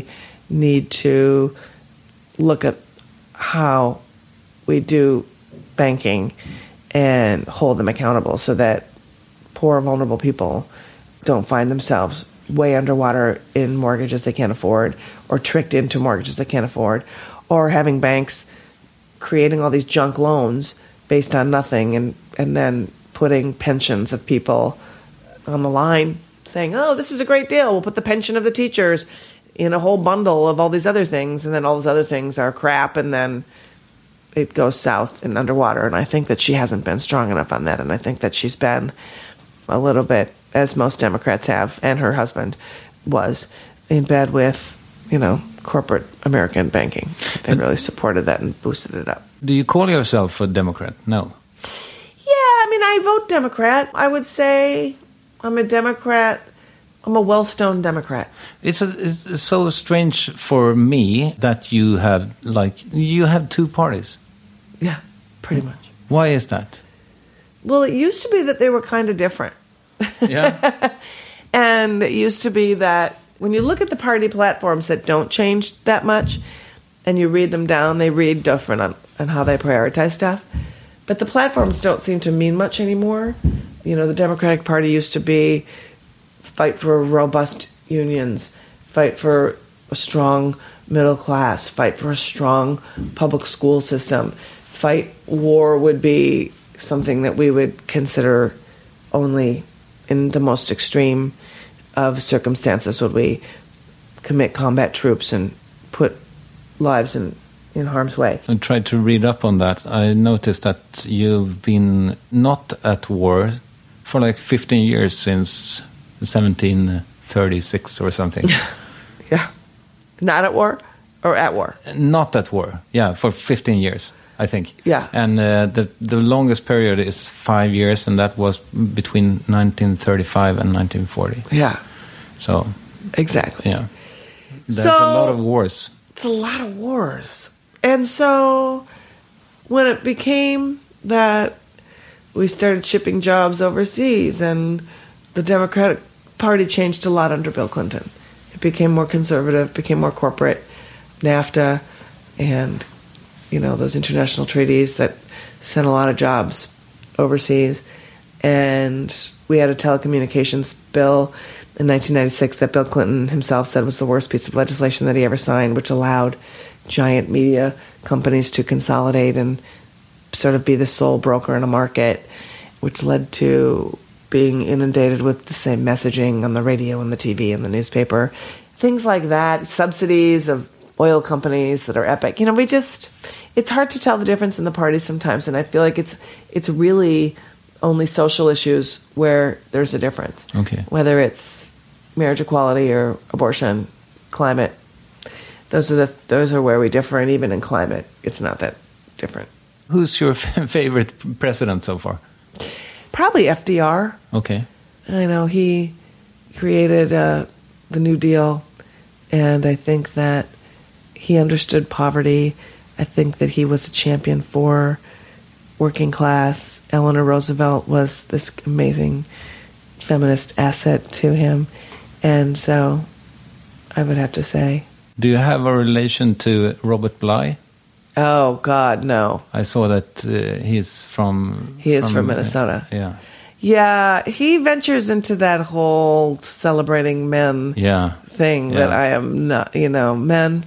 need to look at how we do banking and hold them accountable so that poor, vulnerable people don't find themselves way underwater in mortgages they can't afford, or tricked into mortgages they can't afford, or having banks creating all these junk loans based on nothing and then putting pensions of people on the line saying, oh, this is a great deal. We'll put the pension of the teachers in a whole bundle of all these other things, and then all those other things are crap, and then it goes south and underwater. And I think that she hasn't been strong enough on that, and I think that she's been a little bit, as most Democrats have, and her husband was, in bed with, corporate American banking. They really supported that and boosted it up. Do you call yourself a Democrat? No. Yeah, I vote Democrat. I would say I'm a Democrat. I'm a well-stoned Democrat. It's so strange for me that you have two parties. Yeah, pretty much. Why is that? Well, it used to be that they were kind of different. Yeah. And it used to be that when you look at the party platforms that don't change that much and you read them down, they read different on how they prioritize stuff. But the platforms don't seem to mean much anymore. The Democratic Party used to be fight for robust unions, fight for a strong middle class, fight for a strong public school system, fight war would be something that we would consider only in the most extreme of circumstances would we commit combat troops and put lives in harm's way. I tried to read up on that. I noticed that you've been not at war for like 15 years since 1736 or something. Yeah. Not at war or at war? Not at war. Yeah, for 15 years, I think. Yeah. And the longest period is 5 years, and that was between 1935 and 1940. Yeah. So. Exactly. Yeah. There's a lot of wars. It's a lot of wars. And so when it became that we started shipping jobs overseas, and the Democratic Party changed a lot under Bill Clinton. It became more conservative, became more corporate, NAFTA, and, those international treaties that sent a lot of jobs overseas. And we had a telecommunications bill in 1996 that Bill Clinton himself said was the worst piece of legislation that he ever signed, which allowed giant media companies to consolidate and sort of be the sole broker in a market, which led to being inundated with the same messaging on the radio and the TV and the newspaper. Things like that, subsidies of oil companies that are epic. It's hard to tell the difference in the parties sometimes, and I feel like it's really only social issues where there's a difference. Okay. Whether it's marriage equality or abortion, climate, those are where we differ, and even in climate, it's not that different. Who's your favorite president so far? Probably FDR. Okay. I know he created the New Deal, and I think that he understood poverty. I think that he was a champion for working class. Eleanor Roosevelt was this amazing feminist asset to him, and so I would have to say. Do you have a relation to Robert Bly? Oh, God, no. I saw that he is from Minnesota. Yeah. Yeah, he ventures into that whole celebrating men thing that I am not, men,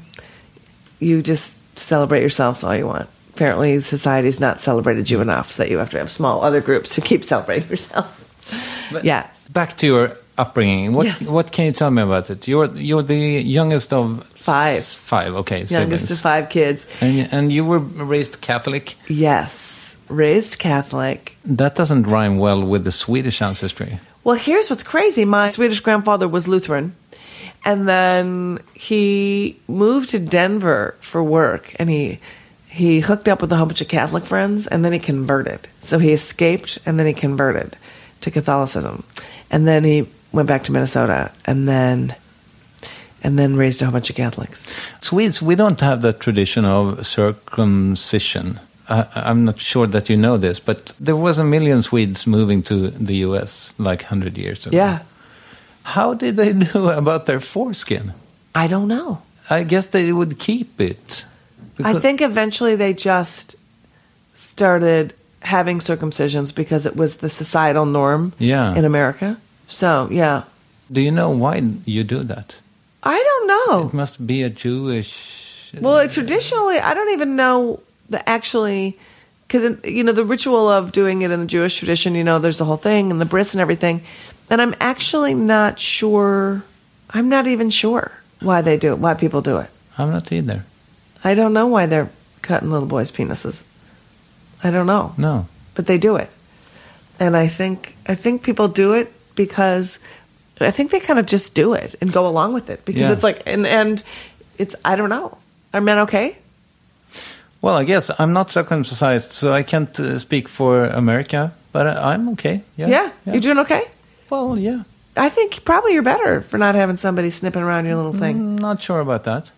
you just celebrate yourselves all you want. Apparently, society's not celebrated you enough, so that you have to have small other groups to keep celebrating yourself. But back to your upbringing. What can you tell me about it? You're the youngest of five. Okay, youngest of 5 kids. And you were raised Catholic? Yes, raised Catholic. That doesn't rhyme well with the Swedish ancestry. Well, here's what's crazy. My Swedish grandfather was Lutheran, and then he moved to Denver for work, and he hooked up with a whole bunch of Catholic friends, and then he converted. So he escaped, and then he converted to Catholicism. And then he went back to Minnesota, and then raised a whole bunch of Catholics. Swedes, we don't have the tradition of circumcision. I'm not sure that you know this, but there was 1 million Swedes moving to the U.S. like 100 years ago. Yeah. How did they do about their foreskin? I don't know. I guess they would keep it. I think eventually they just started having circumcisions because it was the societal norm in America. So, yeah. Do you know why you do that? I don't know. It must be a Jewish... Well, traditionally, I don't even know actually... Because, the ritual of doing it in the Jewish tradition, there's the whole thing and the bris and everything. And I'm actually not sure. I'm not even sure why they do it, why people do it. I'm not either. I don't know why they're cutting little boys' penises. I don't know. No. But they do it. And I think people do it because I think they kind of just do it and go along with it. Because it's like, and it's, I don't know. Are men okay? Well, I guess I'm not circumcised, so I can't speak for America, but I'm okay. Yeah. You're doing okay? Well, yeah. I think probably you're better for not having somebody snipping around your little thing. Not sure about that.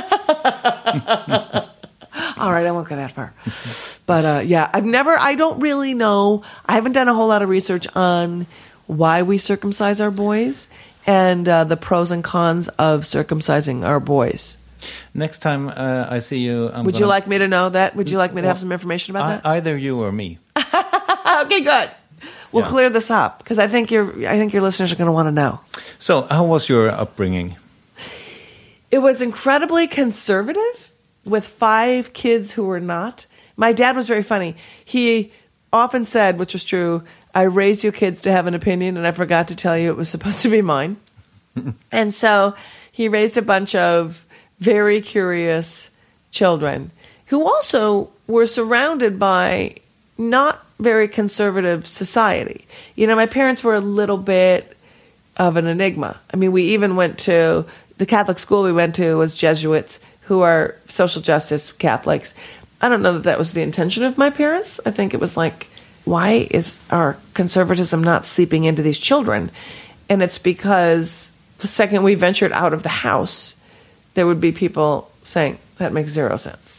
All right, I won't go that far. But I don't really know. I haven't done a whole lot of research on why we circumcise our boys and the pros and cons of circumcising our boys. Next time I see you... Would you like me to know that? Would you like me to have some information about that? Either you or me. Okay, good. We'll clear this up because I think your listeners are going to want to know. So, how was your upbringing? It was incredibly conservative with 5 kids who were not. My dad was very funny. He often said, which was true, I raised you kids to have an opinion, and I forgot to tell you it was supposed to be mine. And so he raised a bunch of very curious children who also were surrounded by not very conservative society. My parents were a little bit of an enigma. I mean, we even went to the Catholic school we went to was Jesuits who are social justice Catholics. I don't know that was the intention of my parents. I think it was like, why is our conservatism not seeping into these children? And it's because the second we ventured out of the house, there would be people saying, that makes 0 sense.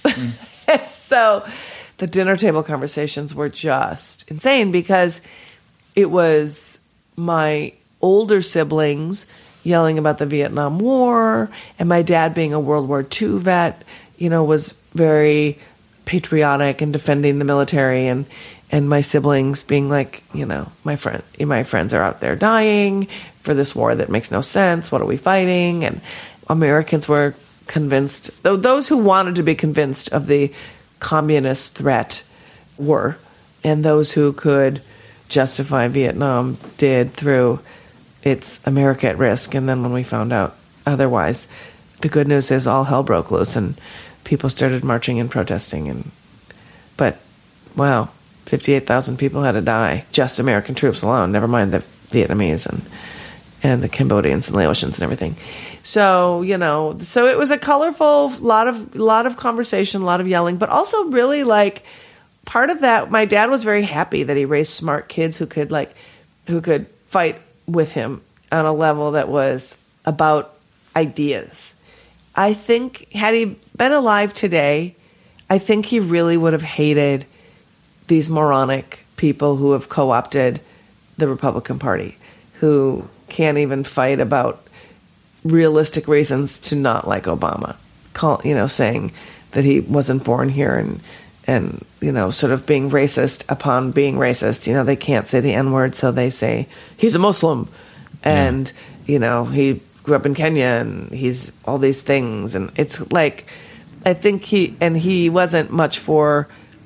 So the dinner table conversations were just insane because it was my older siblings yelling about the Vietnam War, and my dad being a World War II vet, was very patriotic and defending the military, and my siblings being like, my friends are out there dying for this war that makes no sense. What are we fighting? And Americans were convinced, though those who wanted to be convinced of the communist threat were, and those who could justify Vietnam did through it's America at risk. And then when we found out otherwise, the good news is all hell broke loose and people started marching and protesting. But wow, 58,000 people had to die, just American troops alone, never mind the Vietnamese and the Cambodians and Laotians and everything. So, so it was a colorful, lot of conversation, a lot of yelling, but also really like part of that, my dad was very happy that he raised smart kids who could fight with him on a level that was about ideas. I think had he been alive today, I think he really would have hated these moronic people who have co-opted the Republican Party, who can't even fight about realistic reasons to not like Obama, saying that he wasn't born here and sort of being racist upon being racist. They can't say the N-word, so they say he's a Muslim and, he grew up in Kenya and he's all these things. And it's like, I think he wasn't much for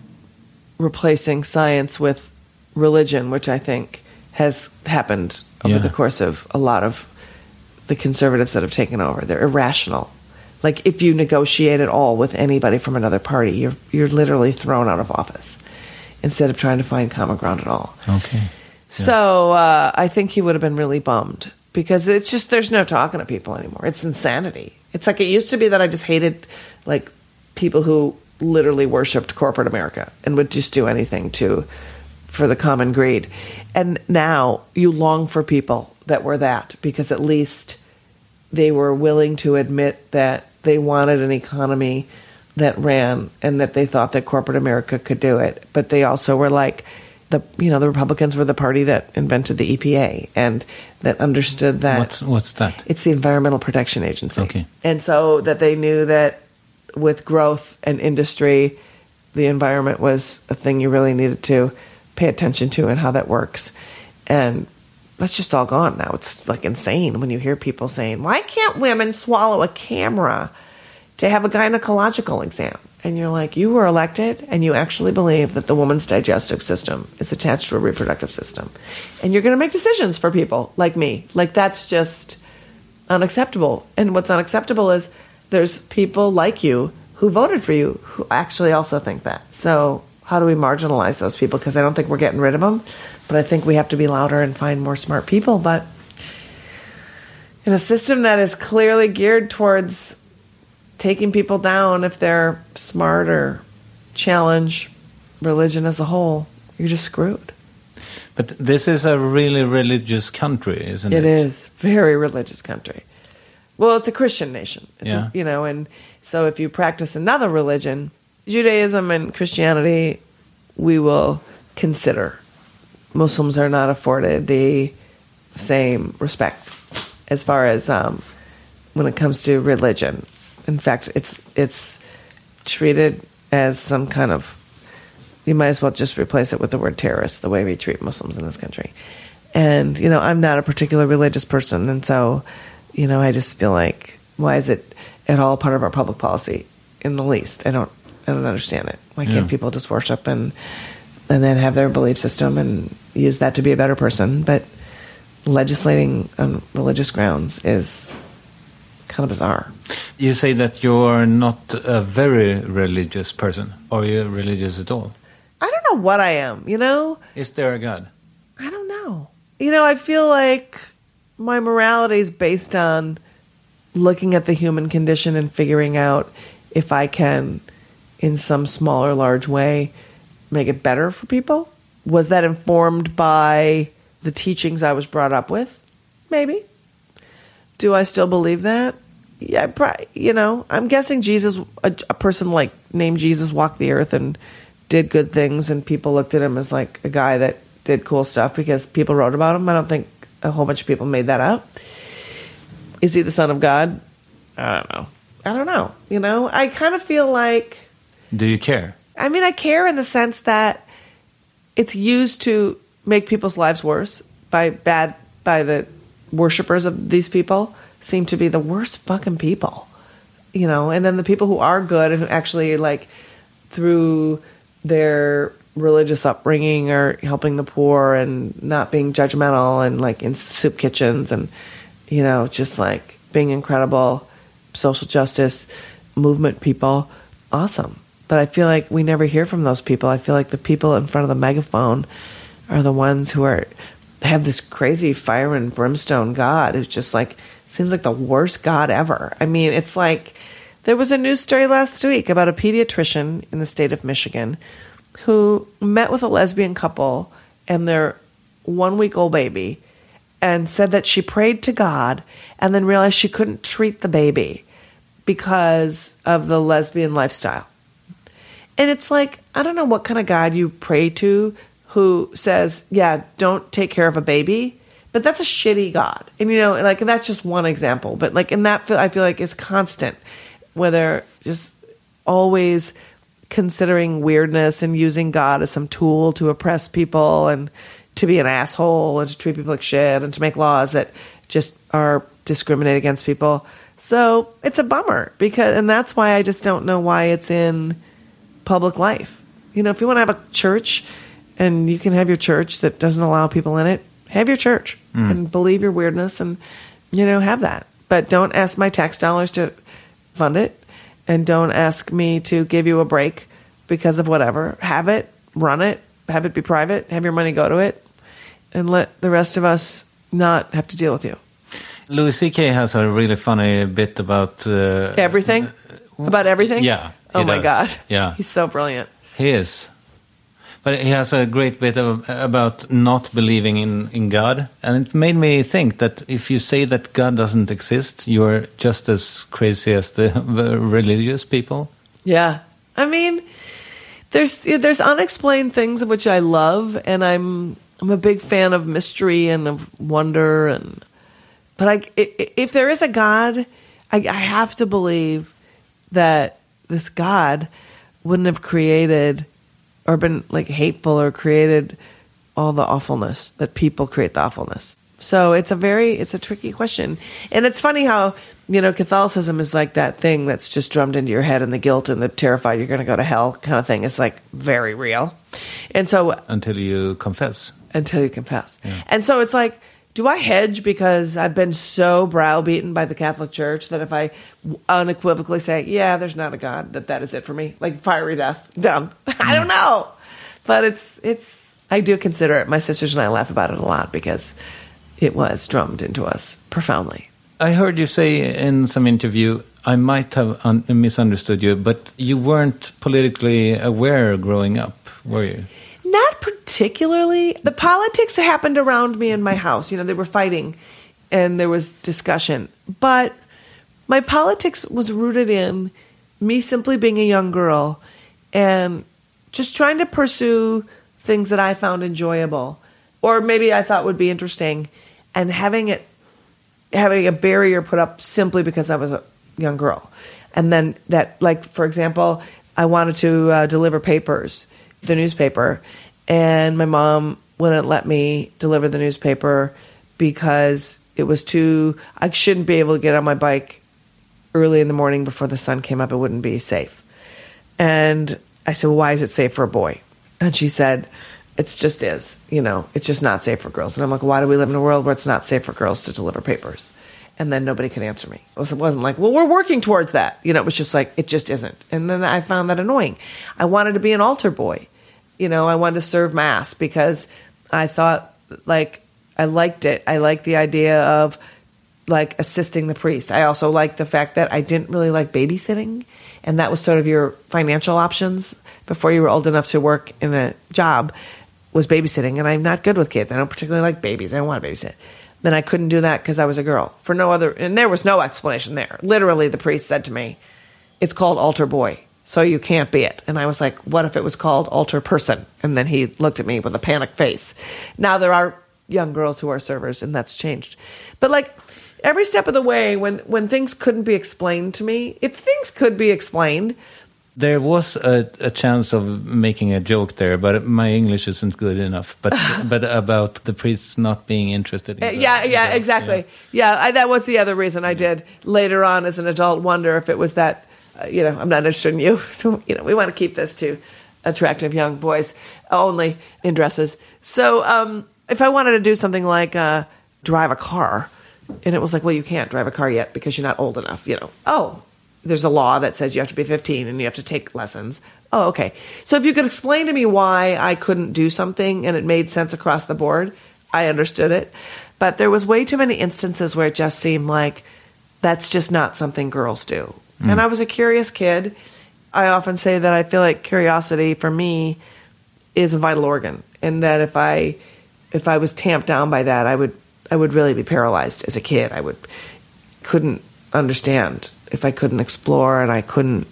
replacing science with religion, which I think has happened over the course of a lot of the conservatives that have taken over. They're irrational. Like if you negotiate at all with anybody from another party, you're literally thrown out of office instead of trying to find common ground at all. Okay. Yeah. So I think he would have been really bummed because it's just there's no talking to people anymore. It's insanity. It's like it used to be that I just hated like people who literally worshipped corporate America and would just do anything for the common greed. And now you long for people that were that because at least they were willing to admit that they wanted an economy that ran and that they thought that corporate America could do it. But they also were like, the Republicans were the party that invented the EPA and that understood that. What's that? It's the Environmental Protection Agency. Okay. And so that they knew that with growth and industry, the environment was a thing you really needed to pay attention to and how that works. And that's just all gone now. It's like insane when you hear people saying, why can't women swallow a camera to have a gynecological exam? And you're like, you were elected and you actually believe that the woman's digestive system is attached to a reproductive system. And you're going to make decisions for people like me. Like, that's just unacceptable. And what's unacceptable is there's people like you who voted for you who actually also think that. So how do we marginalize those people? Because I don't think we're getting rid of them. But I think we have to be louder and find more smart people. But in a system that is clearly geared towards taking people down if they're smart or challenge religion as a whole, you're just screwed. But this is a really religious country, isn't it? It is. Very religious country. Well, it's a Christian nation. It's yeah. And so if you practice another religion, Judaism and Christianity, we will consider. Muslims are not afforded the same respect as far as when it comes to religion. In fact, it's treated as some kind of, you might as well just replace it with the word terrorist, the way we treat Muslims in this country. And, I'm not a particular religious person. And so, I just feel like, why is it at all part of our public policy in the least? I don't understand it. Why can't people just worship and then have their belief system and use that to be a better person? But legislating on religious grounds is kind of bizarre. You say that you're not a very religious person. Are you religious at all? I don't know what I am, Is there a God? I don't know. I feel like my morality is based on looking at the human condition and figuring out if I can, in some small or large way, make it better for people. Was that informed by the teachings I was brought up with? Maybe. Do I still believe that? Yeah, I'm guessing Jesus, a person like named Jesus walked the earth and did good things, and people looked at him as like a guy that did cool stuff because people wrote about him. I don't think a whole bunch of people made that up. Is he the son of God? I don't know. I kind of feel like... Do you care? I mean, I care in the sense that it's used to make people's lives worse by the worshipers of these people seem to be the worst fucking people, and then the people who are good and who actually, like, through their religious upbringing are helping the poor and not being judgmental and, like, in soup kitchens and, just, like, being incredible social justice movement people. Awesome. But I feel like we never hear from those people. I feel like the people in front of the megaphone are the ones who have this crazy fire and brimstone God who's just like, seems like the worst God ever. I mean, it's like, there was a news story last week about a pediatrician in the state of Michigan who met with a lesbian couple and their 1-week-old baby and said that she prayed to God and then realized she couldn't treat the baby because of the lesbian lifestyle. And it's like, I don't know what kind of God you pray to who says, yeah, don't take care of a baby, but that's a shitty God. And, like, that's just one example. But, like, in that, I feel like is constant, where they're just always considering weirdness and using God as some tool to oppress people and to be an asshole and to treat people like shit and to make laws that just are discriminate against people. So it's a bummer and that's why I just don't know why it's in public life. If you want to have a church and you can have your church that doesn't allow people in it, have your church and believe your weirdness and, have that. But don't ask my tax dollars to fund it and don't ask me to give you a break because of whatever. Have it, run it, have it be private, have your money go to it, and let the rest of us not have to deal with you. Louis C.K. has a really funny bit about... everything? About everything? Yeah. Oh my God. Yeah. He's so brilliant. He is. But he has a great bit about not believing in God. And it made me think that if you say that God doesn't exist, you're just as crazy as the religious people. Yeah. I mean, There's unexplained things of which I love, and I'm a big fan of mystery and of wonder, but if there is a God, I have to believe that this God wouldn't have created or been like hateful or created all the awfulness that people create the awfulness. So it's a tricky question. And it's funny how, Catholicism is like that thing that's just drummed into your head, and the guilt and the terrified you're going to go to hell kind of thing is like very real. And so until you confess. Yeah. And so it's like, do I hedge because I've been so browbeaten by the Catholic Church that if I unequivocally say, yeah, there's not a God, that is it for me, like fiery death, done. I don't know. But I do consider it. My sisters and I laugh about it a lot because it was drummed into us profoundly. I heard you say in some interview, I might have misunderstood you, but you weren't politically aware growing up, were you? Not particularly. The politics happened around me in my house. They were fighting and there was discussion. But my politics was rooted in me simply being a young girl and just trying to pursue things that I found enjoyable or maybe I thought would be interesting, and having a barrier put up simply because I was a young girl. And then that, like, for example, I wanted to deliver papers, the newspaper, and my mom wouldn't let me deliver the newspaper because it was I shouldn't be able to get on my bike early in the morning before the sun came up. It wouldn't be safe. And I said, well, why is it safe for a boy? And she said, it just is, it's just not safe for girls. And I'm like, why do we live in a world where it's not safe for girls to deliver papers? And then nobody could answer me. It wasn't like, well, we're working towards that. It was just like, it just isn't. And then I found that annoying. I wanted to be an altar boy. I wanted to serve Mass because I thought, like, I liked it. I liked the idea of, like, assisting the priest. I also liked the fact that I didn't really like babysitting. And that was sort of your financial options before you were old enough to work in a job, was babysitting. And I'm not good with kids. I don't particularly like babies. I don't want to babysit. Then I couldn't do that because I was a girl. And there was no explanation there. Literally, the priest said to me, it's called altar boy, so you can't be it. And I was like, what if it was called altar person? And then he looked at me with a panicked face. Now there are young girls who are servers, and that's changed. But like every step of the way, when things couldn't be explained to me, if things could be explained, there was a chance of making a joke there, but my English isn't good enough. But about the priests not being interested in exactly. Yeah, that was the other reason I did later on as an adult wonder if it was that, I'm not interested in you. So, we want to keep this to attractive young boys only in dresses. So if I wanted to do something like drive a car, and it was like, well, you can't drive a car yet because you're not old enough, there's a law that says you have to be 15 and you have to take lessons. Oh, okay. So if you could explain to me why I couldn't do something and it made sense across the board, I understood it. But there was way too many instances where it just seemed like that's just not something girls do. Mm. And I was a curious kid. I often say that I feel like curiosity for me is a vital organ, and that if I was tamped down by that, I would really be paralyzed as a kid. Couldn't understand if I couldn't explore and I couldn't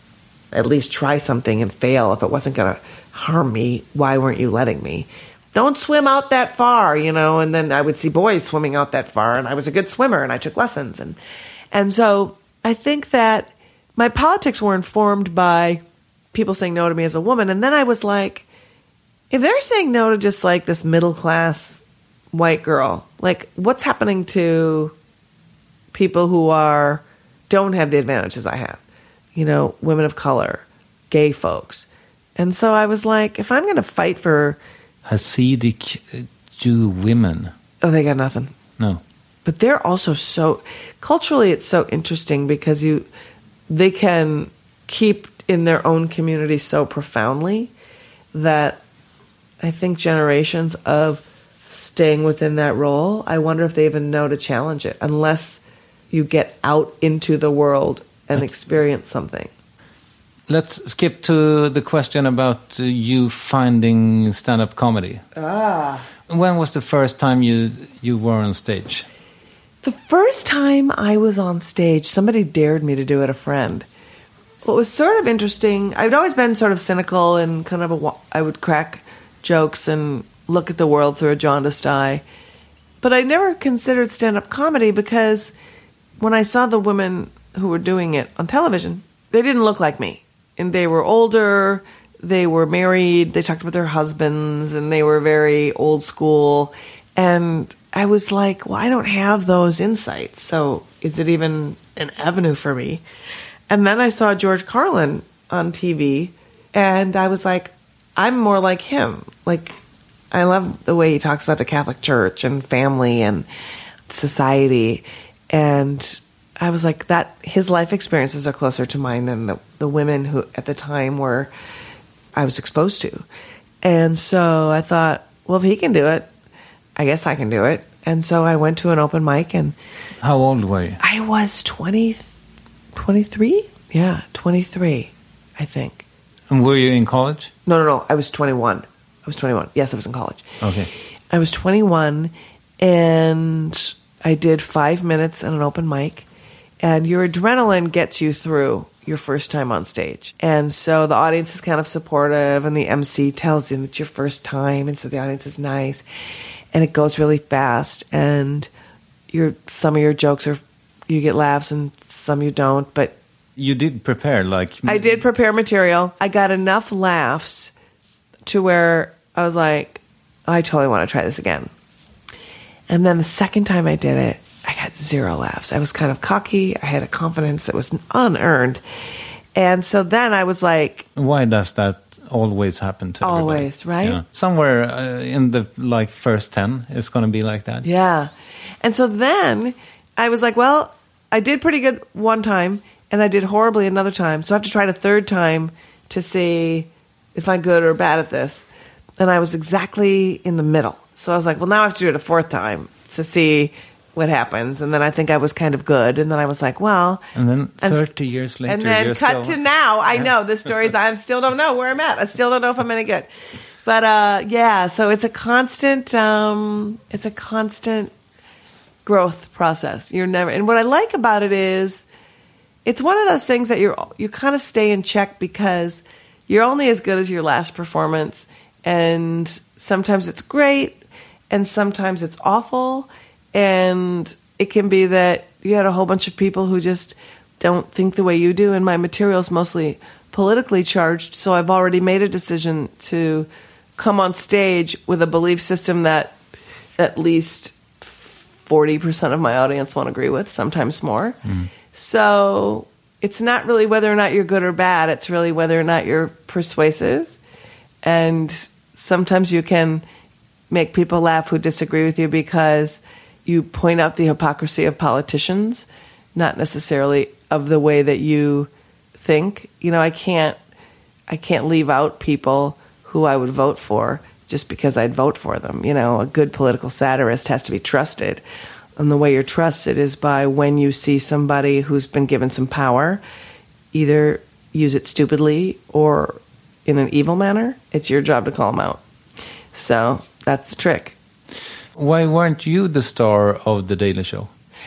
at least try something and fail. If it wasn't going to harm me, why weren't you letting me? Don't swim out that far, and then I would see boys swimming out that far, and I was a good swimmer and I took lessons. And so I think that my politics were informed by people saying no to me as a woman. And then I was like, if they're saying no to just like this middle class white girl, like what's happening to people who don't have the advantages I have, women of color, gay folks. And so I was like, if I'm going to fight for Hasidic Jew women, they got nothing. No, but they're also so culturally, it's so interesting because they can keep in their own community so profoundly that I think generations of staying within that role, I wonder if they even know to challenge it unless you get out into the world and experience something. Let's skip to the question about you finding stand-up comedy. When was the first time you were on stage? The first time I was on stage, somebody dared me to do it, a friend. what was sort of interesting, I'd always been sort of cynical and kind of I would crack jokes and look at the world through a jaundiced eye. But I never considered stand-up comedy because when I saw the women who were doing it on television, they didn't look like me. And they were older, they were married, they talked about their husbands, and they were very old school. And I was like, well, I don't have those insights, so is it even an avenue for me? And then I saw George Carlin on TV, and I was like, I'm more like him. Like, I love the way he talks about the Catholic Church and family and society. And I was like, that his life experiences are closer to mine than the women who at the time were I was exposed to. And so I thought, well, if he can do it, I guess I can do it. And so I went to an open mic. And how old were you? I was 23? Yeah, 23, I think. And were you in college? No. I was 21. Yes, I was in college. Okay. I was 21, and I did 5 minutes at an open mic. And your adrenaline gets you through your first time on stage. And so the audience is kind of supportive, and the MC tells you it's your first time, and so the audience is nice. And it goes really fast, and some of your jokes you get laughs, and some you don't, but... You did prepare, I did prepare material. I got enough laughs to where I was like, I totally want to try this again. And then the second time I did it, I got 0 laughs. I was kind of cocky. I had a confidence that was unearned. And so then I was like... Why does that always happen to everybody? Always, right? Yeah. Somewhere in the first 10, it's going to be like that. Yeah. And so then I was like, well, I did pretty good one time, and I did horribly another time. So I have to try it a third time to see if I'm good or bad at this. And I was exactly in the middle. So I was like, well, now I have to do it a fourth time to see what happens. And then I think I was kind of good. And then I was like, well... And then 30 years later, and then you're cut still... to now. I know the stories. I still don't know where I'm at. I still don't know if I'm any good. But yeah, so it's a constant growth process. You're never... And what I like about it is it's one of those things that you kind of stay in check because you're only as good as your last performance. And sometimes it's great, and sometimes it's awful. And it can be that you had a whole bunch of people who just don't think the way you do, and my material is mostly politically charged, so I've already made a decision to come on stage with a belief system that at least 40% of my audience won't agree with, sometimes more. Mm. So it's not really whether or not you're good or bad, it's really whether or not you're persuasive. And sometimes you can make people laugh who disagree with you because you point out the hypocrisy of politicians, not necessarily of the way that you think. You know, I can't leave out people who I would vote for just because I'd vote for them. You know, a good political satirist has to be trusted. And the way you're trusted is by when you see somebody who's been given some power, either use it stupidly or in an evil manner, it's your job to call them out. So that's the trick. Why weren't you the star of The Daily Show?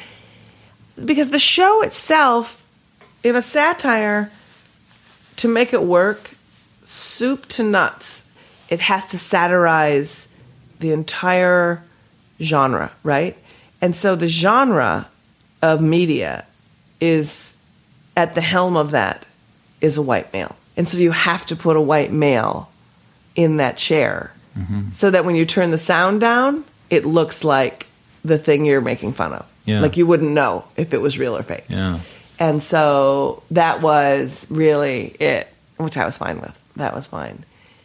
Because the show itself, in a satire, to make it work, soup to nuts, it has to satirize the entire genre, right? And so the genre of media is, at the helm of that, is a white male. And so you have to put a white male in that chair so that when you turn the sound down, it looks like the thing you're making fun of. Yeah. Like you wouldn't know if it was real or fake. Yeah. And so that was really it, which I was fine with. That was fine.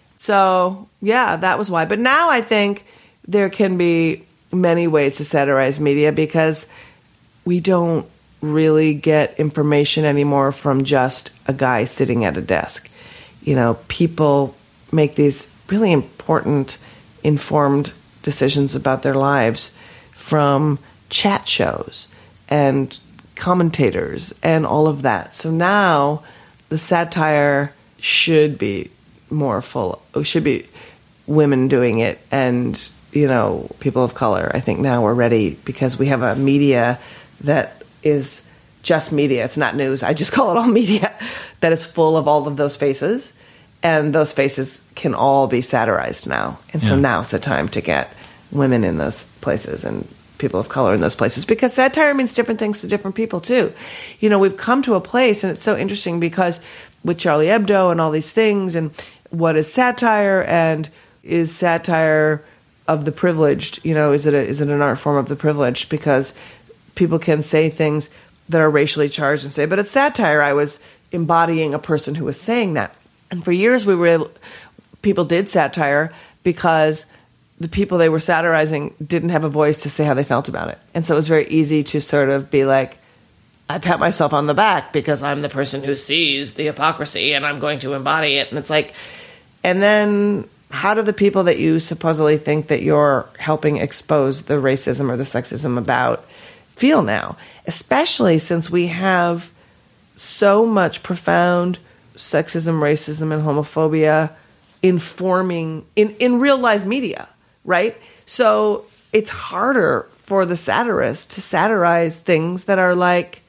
So, yeah, that was why. But now I think there can be many ways to satirize media because we don't really get information anymore from just a guy sitting at a desk. You know, people make these really important, informed decisions about their lives from chat shows and commentators and all of that. So now the satire should be more full. It should be women doing it and, you know, people of color. I think now we're ready because we have a media that is just media. It's not news. I just call it all media that is full of all of those faces. And those faces can all be satirized now. And so now's the time to get women in those places and people of color in those places, because satire means different things to different people too. You know, we've come to a place, and it's so interesting because with Charlie Hebdo and all these things, and what is satire, and is satire of the privileged? You know, is it an art form of the privileged? Because people can say things that are racially charged and say, but it's satire. I was embodying a person who was saying that. And for years people did satire because the people they were satirizing didn't have a voice to say how they felt about it. And so it was very easy to sort of be like, I pat myself on the back because I'm the person who sees the hypocrisy and I'm going to embody it. And it's like, and then how do the people that you supposedly think that you're helping expose the racism or the sexism about feel now? Especially since we have so much profound sexism, racism, and homophobia informing in real life media, right? So it's harder for the satirist to satirize things that are like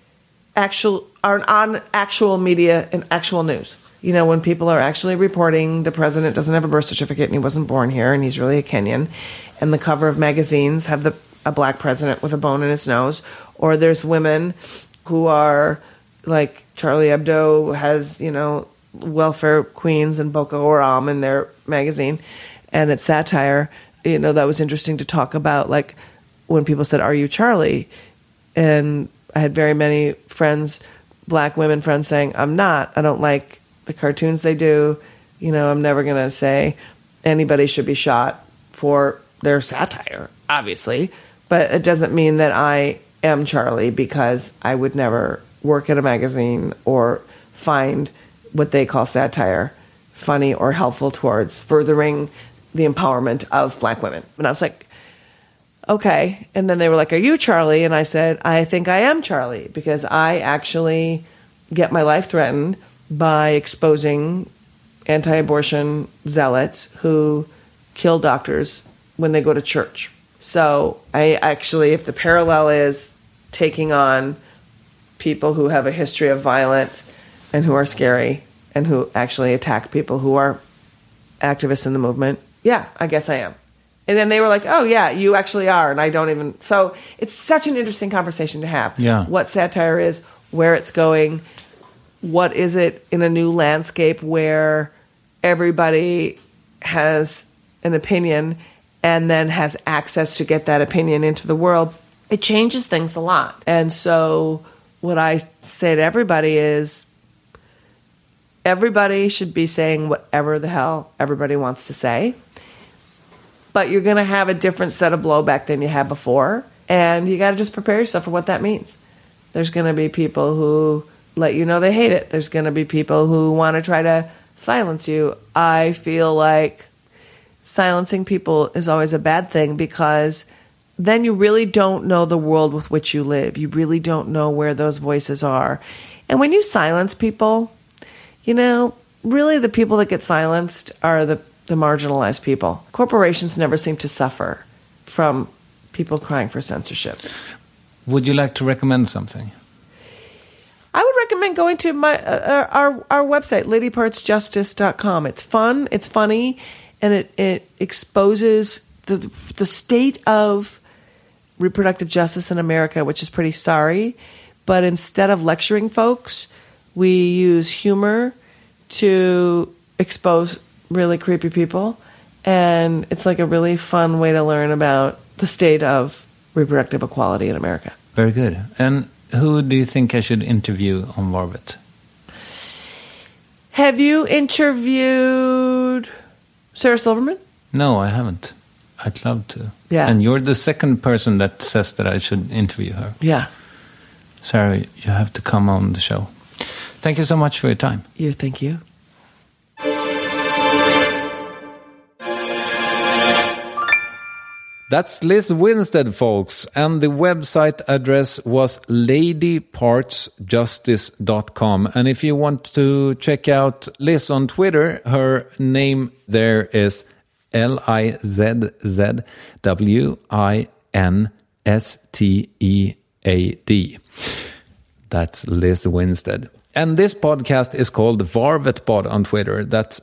are on actual media and actual news. You know, when people are actually reporting the president doesn't have a birth certificate and he wasn't born here and he's really a Kenyan, and the cover of magazines have a black president with a bone in his nose, or there's women who are like Charlie Hebdo has, you know, welfare queens and Boko Haram in their magazine, and it's satire. You know, that was interesting to talk about, like when people said, "Are you Charlie?" And I had very many friends, black women friends, saying, "I'm not. I don't like the cartoons they do. You know, I'm never going to say anybody should be shot for their satire, obviously, but it doesn't mean that I am Charlie because I would never work at a magazine or find what they call satire funny or helpful towards furthering the empowerment of black women." And I was like, okay. And then they were like, "Are you Charlie?" And I said, "I think I am Charlie because I actually get my life threatened by exposing anti-abortion zealots who kill doctors when they go to church." So I actually, if the parallel is taking on people who have a history of violence and who are scary and who actually attack people who are activists in the movement, yeah, I guess I am. And then they were like, "Oh yeah, you actually are." And I don't even, so it's such an interesting conversation to have. Yeah. What satire is, where it's going, what is it in a new landscape where everybody has an opinion and then has access to get that opinion into the world. It changes things a lot. And so what I say to everybody is, everybody should be saying whatever the hell everybody wants to say. But you're going to have a different set of blowback than you had before. And you got to just prepare yourself for what that means. There's going to be people who let you know they hate it. There's going to be people who want to try to silence you. I feel like silencing people is always a bad thing because then you really don't know the world with which you live. You really don't know where those voices are. And when you silence people, you know, really the people that get silenced are the marginalized people. Corporations never seem to suffer from people crying for censorship. Would you like to recommend something? I would recommend going to my our website, ladypartsjustice.com. It's fun, it's funny, and it exposes the state of reproductive justice in America, which is pretty sorry. But instead of lecturing folks, we use humor to expose really creepy people. And it's like a really fun way to learn about the state of reproductive equality in America. Very good. And who do you think I should interview on Varbit? Have you interviewed Sarah Silverman? No, I haven't. I'd love to. Yeah. And you're the second person that says that I should interview her. Yeah. Sarah, you have to come on the show. Thank you so much for your time. Thank you. That's Liz Winstead, folks, and the website address was ladypartsjustice.com. And if you want to check out Liz on Twitter, her name there is LIZZWINSTEAD. That's Liz Winstead. And this podcast is called Varvetpod on Twitter. That's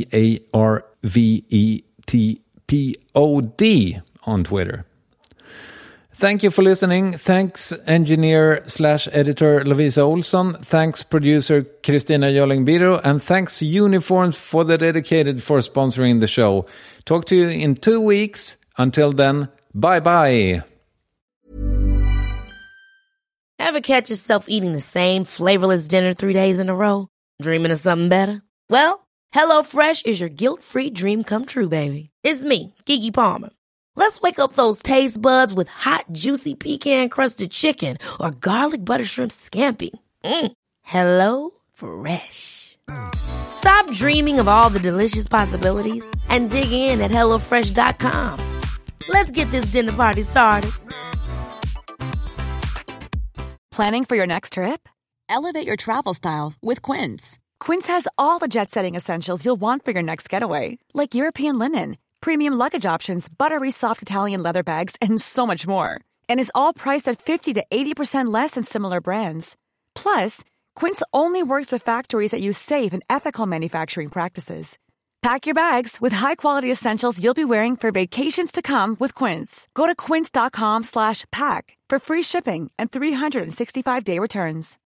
VARVETPOD on Twitter. Thank you for listening. Thanks engineer/editor Lovisa Olsson. Thanks producer Christina Jolling-Biro. And thanks Uniforms for the Dedicated for sponsoring the show. Talk to you in 2 weeks. Until then, bye-bye. Ever catch yourself eating the same flavorless dinner 3 days in a row? Dreaming of something better? Well, HelloFresh is your guilt-free dream come true, baby. It's me, Keke Palmer. Let's wake up those taste buds with hot, juicy pecan-crusted chicken or garlic butter shrimp scampi. Hello Fresh. Stop dreaming of all the delicious possibilities and dig in at HelloFresh.com. Let's get this dinner party started. Planning for your next trip? Elevate your travel style with Quince. Quince has all the jet-setting essentials you'll want for your next getaway, like European linen, premium luggage options, buttery soft Italian leather bags, and so much more. And is all priced at 50 to 80% less than similar brands. Plus, Quince only works with factories that use safe and ethical manufacturing practices. Pack your bags with high-quality essentials you'll be wearing for vacations to come with Quince. Go to quince.com/pack for free shipping and 365-day returns.